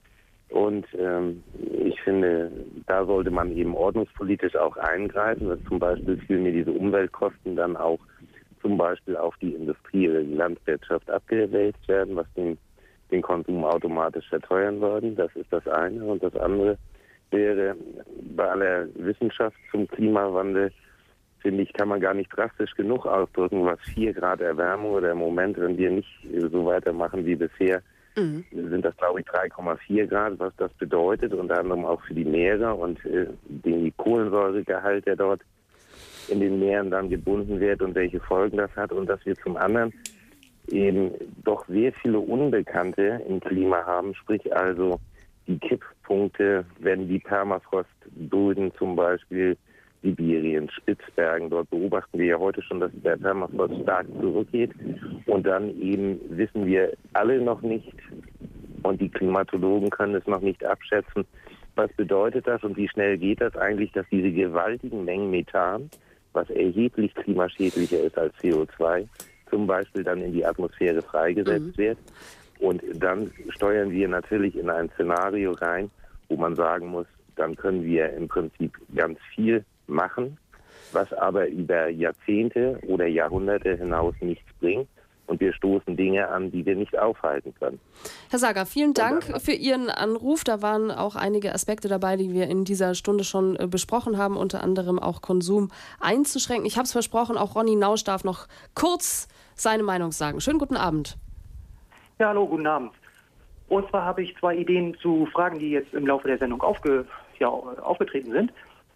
Und ähm, ich finde, da sollte man eben ordnungspolitisch auch eingreifen, dass zum Beispiel fiel mir diese Umweltkosten dann auch zum Beispiel auf die Industrie oder die Landwirtschaft abgewälzt werden, was den, den Konsum automatisch verteuern würde. Das ist das eine. Und das andere wäre, bei aller Wissenschaft zum Klimawandel, finde ich, kann man gar nicht drastisch genug ausdrücken, was vier Grad Erwärmung oder im Moment, wenn wir nicht so weitermachen wie bisher, Mhm. sind das, glaube ich, drei Komma vier Grad, was das bedeutet, unter anderem auch für die Meere und äh, den Kohlensäuregehalt, der dort in den Meeren dann gebunden wird und welche Folgen das hat. Und dass wir zum anderen eben doch sehr viele Unbekannte im Klima haben, sprich also die Kipppunkte, wenn die Permafrostböden zum Beispiel Sibirien, Spitzbergen, dort beobachten wir ja heute schon, dass der Permafrost stark zurückgeht. Und dann eben wissen wir alle noch nicht, und die Klimatologen können es noch nicht abschätzen, was bedeutet das und wie schnell geht das eigentlich, dass diese gewaltigen Mengen Methan, was erheblich klimaschädlicher ist als C O zwei, zum Beispiel dann in die Atmosphäre freigesetzt mhm. wird. Und dann steuern wir natürlich in ein Szenario rein, wo man sagen muss, dann können wir im Prinzip ganz viel machen, was aber über Jahrzehnte oder Jahrhunderte hinaus nichts bringt. Und wir stoßen Dinge an, die wir nicht aufhalten können. Herr Sager, vielen Dank für Ihren Anruf. Da waren auch einige Aspekte dabei, die wir in dieser Stunde schon äh, besprochen haben, unter anderem auch Konsum einzuschränken. Ich habe es versprochen, auch Ronny Nausch darf noch kurz seine Meinung sagen. Schönen guten Abend. Ja, hallo, guten Abend. Und zwar habe ich zwei Ideen zu Fragen, die jetzt im Laufe der Sendung aufge, ja, aufgetreten sind.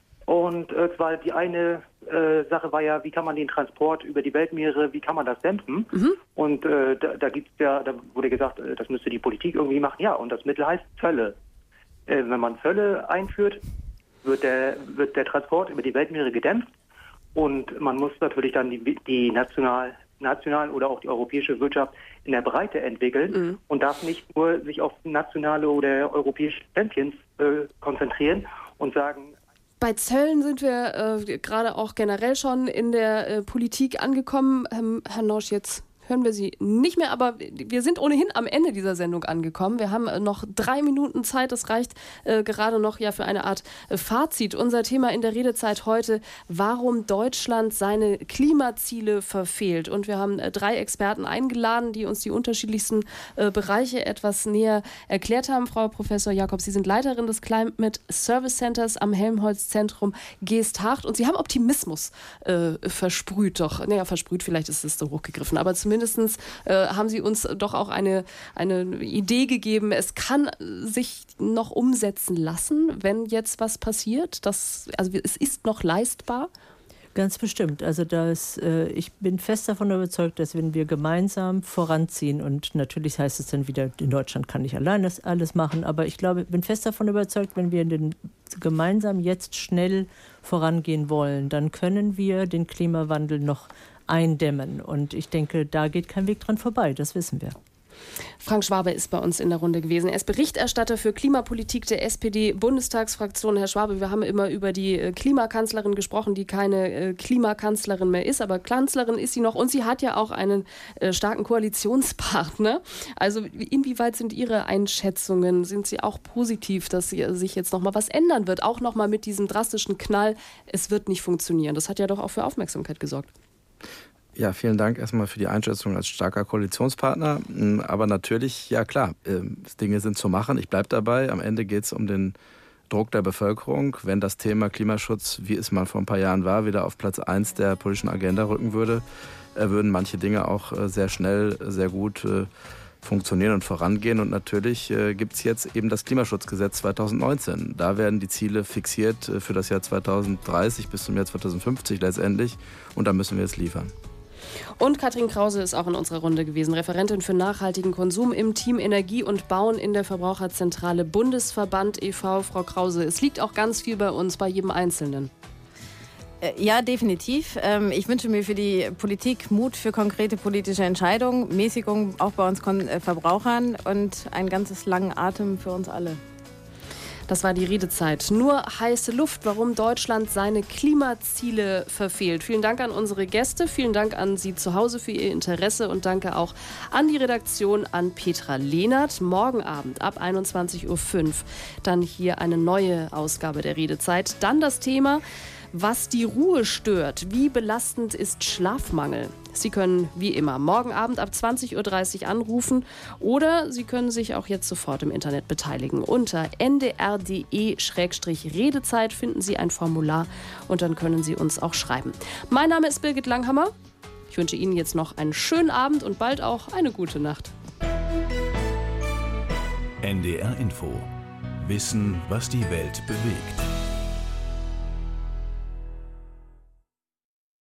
Und äh, zwar die eine äh, Sache war ja, wie kann man den Transport über die Weltmeere, wie kann man das dämpfen? Mhm. Und äh, da, da gibt's ja, da wurde gesagt, äh, das müsste die Politik irgendwie machen. Ja, und das Mittel heißt Zölle. Äh, wenn man Zölle einführt, wird der, wird der Transport über die Weltmeere gedämpft. Und man muss natürlich dann die, die national, national oder auch die europäische Wirtschaft in der Breite entwickeln mhm. und darf nicht nur sich auf nationale oder europäische Champions äh, konzentrieren und sagen, bei Zöllen sind wir äh, gerade auch generell schon in der äh, Politik angekommen. Ähm, Herr Nausch, jetzt hören wir Sie nicht mehr, aber wir sind ohnehin am Ende dieser Sendung angekommen. Wir haben noch drei Minuten Zeit. Das reicht äh, gerade noch ja für eine Art äh, Fazit. Unser Thema in der Redezeit heute, warum Deutschland seine Klimaziele verfehlt. Und wir haben äh, drei Experten eingeladen, die uns die unterschiedlichsten äh, Bereiche etwas näher erklärt haben. Frau Professor Jakob, Sie sind Leiterin des Climate Service Centers am Helmholtz-Zentrum Geesthacht und Sie haben Optimismus äh, versprüht. Doch, naja, versprüht, vielleicht ist es so hochgegriffen, aber zumindest Mindestens äh, haben Sie uns doch auch eine, eine Idee gegeben, es kann sich noch umsetzen lassen, wenn jetzt was passiert. Das, also es ist noch leistbar. Ganz bestimmt. Also das, äh, ich bin fest davon überzeugt, dass wenn wir gemeinsam voranziehen, und natürlich heißt es dann wieder, in Deutschland kann nicht allein das alles machen, aber ich glaube, bin fest davon überzeugt, wenn wir den, gemeinsam jetzt schnell vorangehen wollen, dann können wir den Klimawandel noch eindämmen. Und ich denke, da geht kein Weg dran vorbei, das wissen wir. Frank Schwabe ist bei uns in der Runde gewesen. Er ist Berichterstatter für Klimapolitik der S P D-Bundestagsfraktion. Herr Schwabe, wir haben immer über die Klimakanzlerin gesprochen, die keine Klimakanzlerin mehr ist, aber Kanzlerin ist sie noch und sie hat ja auch einen starken Koalitionspartner. Also inwieweit sind Ihre Einschätzungen? Sind Sie auch positiv, dass sich jetzt noch mal was ändern wird? Auch noch mal mit diesem drastischen Knall, es wird nicht funktionieren. Das hat ja doch auch für Aufmerksamkeit gesorgt. Ja, vielen Dank erstmal für die Einschätzung als starker Koalitionspartner. Aber natürlich, ja klar, Dinge sind zu machen. Ich bleibe dabei. Am Ende geht es um den Druck der Bevölkerung. Wenn das Thema Klimaschutz, wie es mal vor ein paar Jahren war, wieder auf Platz eins der politischen Agenda rücken würde, würden manche Dinge auch sehr schnell, sehr gut funktionieren und vorangehen. Und natürlich gibt es jetzt eben das Klimaschutzgesetz zweitausendneunzehn. Da werden die Ziele fixiert für das Jahr zweitausenddreißig bis zum Jahr zweitausendfünfzig letztendlich. Und da müssen wir jetzt liefern. Und Katrin Krause ist auch in unserer Runde gewesen, Referentin für nachhaltigen Konsum im Team Energie und Bauen in der Verbraucherzentrale Bundesverband e V Frau Krause, es liegt auch ganz viel bei uns, bei jedem Einzelnen. Ja, definitiv. Ich wünsche mir für die Politik Mut für konkrete politische Entscheidungen, Mäßigung auch bei uns Verbrauchern und einen ganzes langen Atem für uns alle. Das war die Redezeit. Nur heiße Luft, warum Deutschland seine Klimaziele verfehlt. Vielen Dank an unsere Gäste, vielen Dank an Sie zu Hause für Ihr Interesse und danke auch an die Redaktion, an Petra Lehnert. Morgen Abend ab einundzwanzig Uhr fünf dann hier eine neue Ausgabe der Redezeit. Dann das Thema, was die Ruhe stört. Wie belastend ist Schlafmangel? Sie können wie immer morgen Abend ab zwanzig Uhr dreißig anrufen oder Sie können sich auch jetzt sofort im Internet beteiligen. Unter n d r punkt d e Schrägstrich Redezeit finden Sie ein Formular und dann können Sie uns auch schreiben. Mein Name ist Birgit Langhammer. Ich wünsche Ihnen jetzt noch einen schönen Abend und bald auch eine gute Nacht. N D R Info. Wissen, was die Welt bewegt.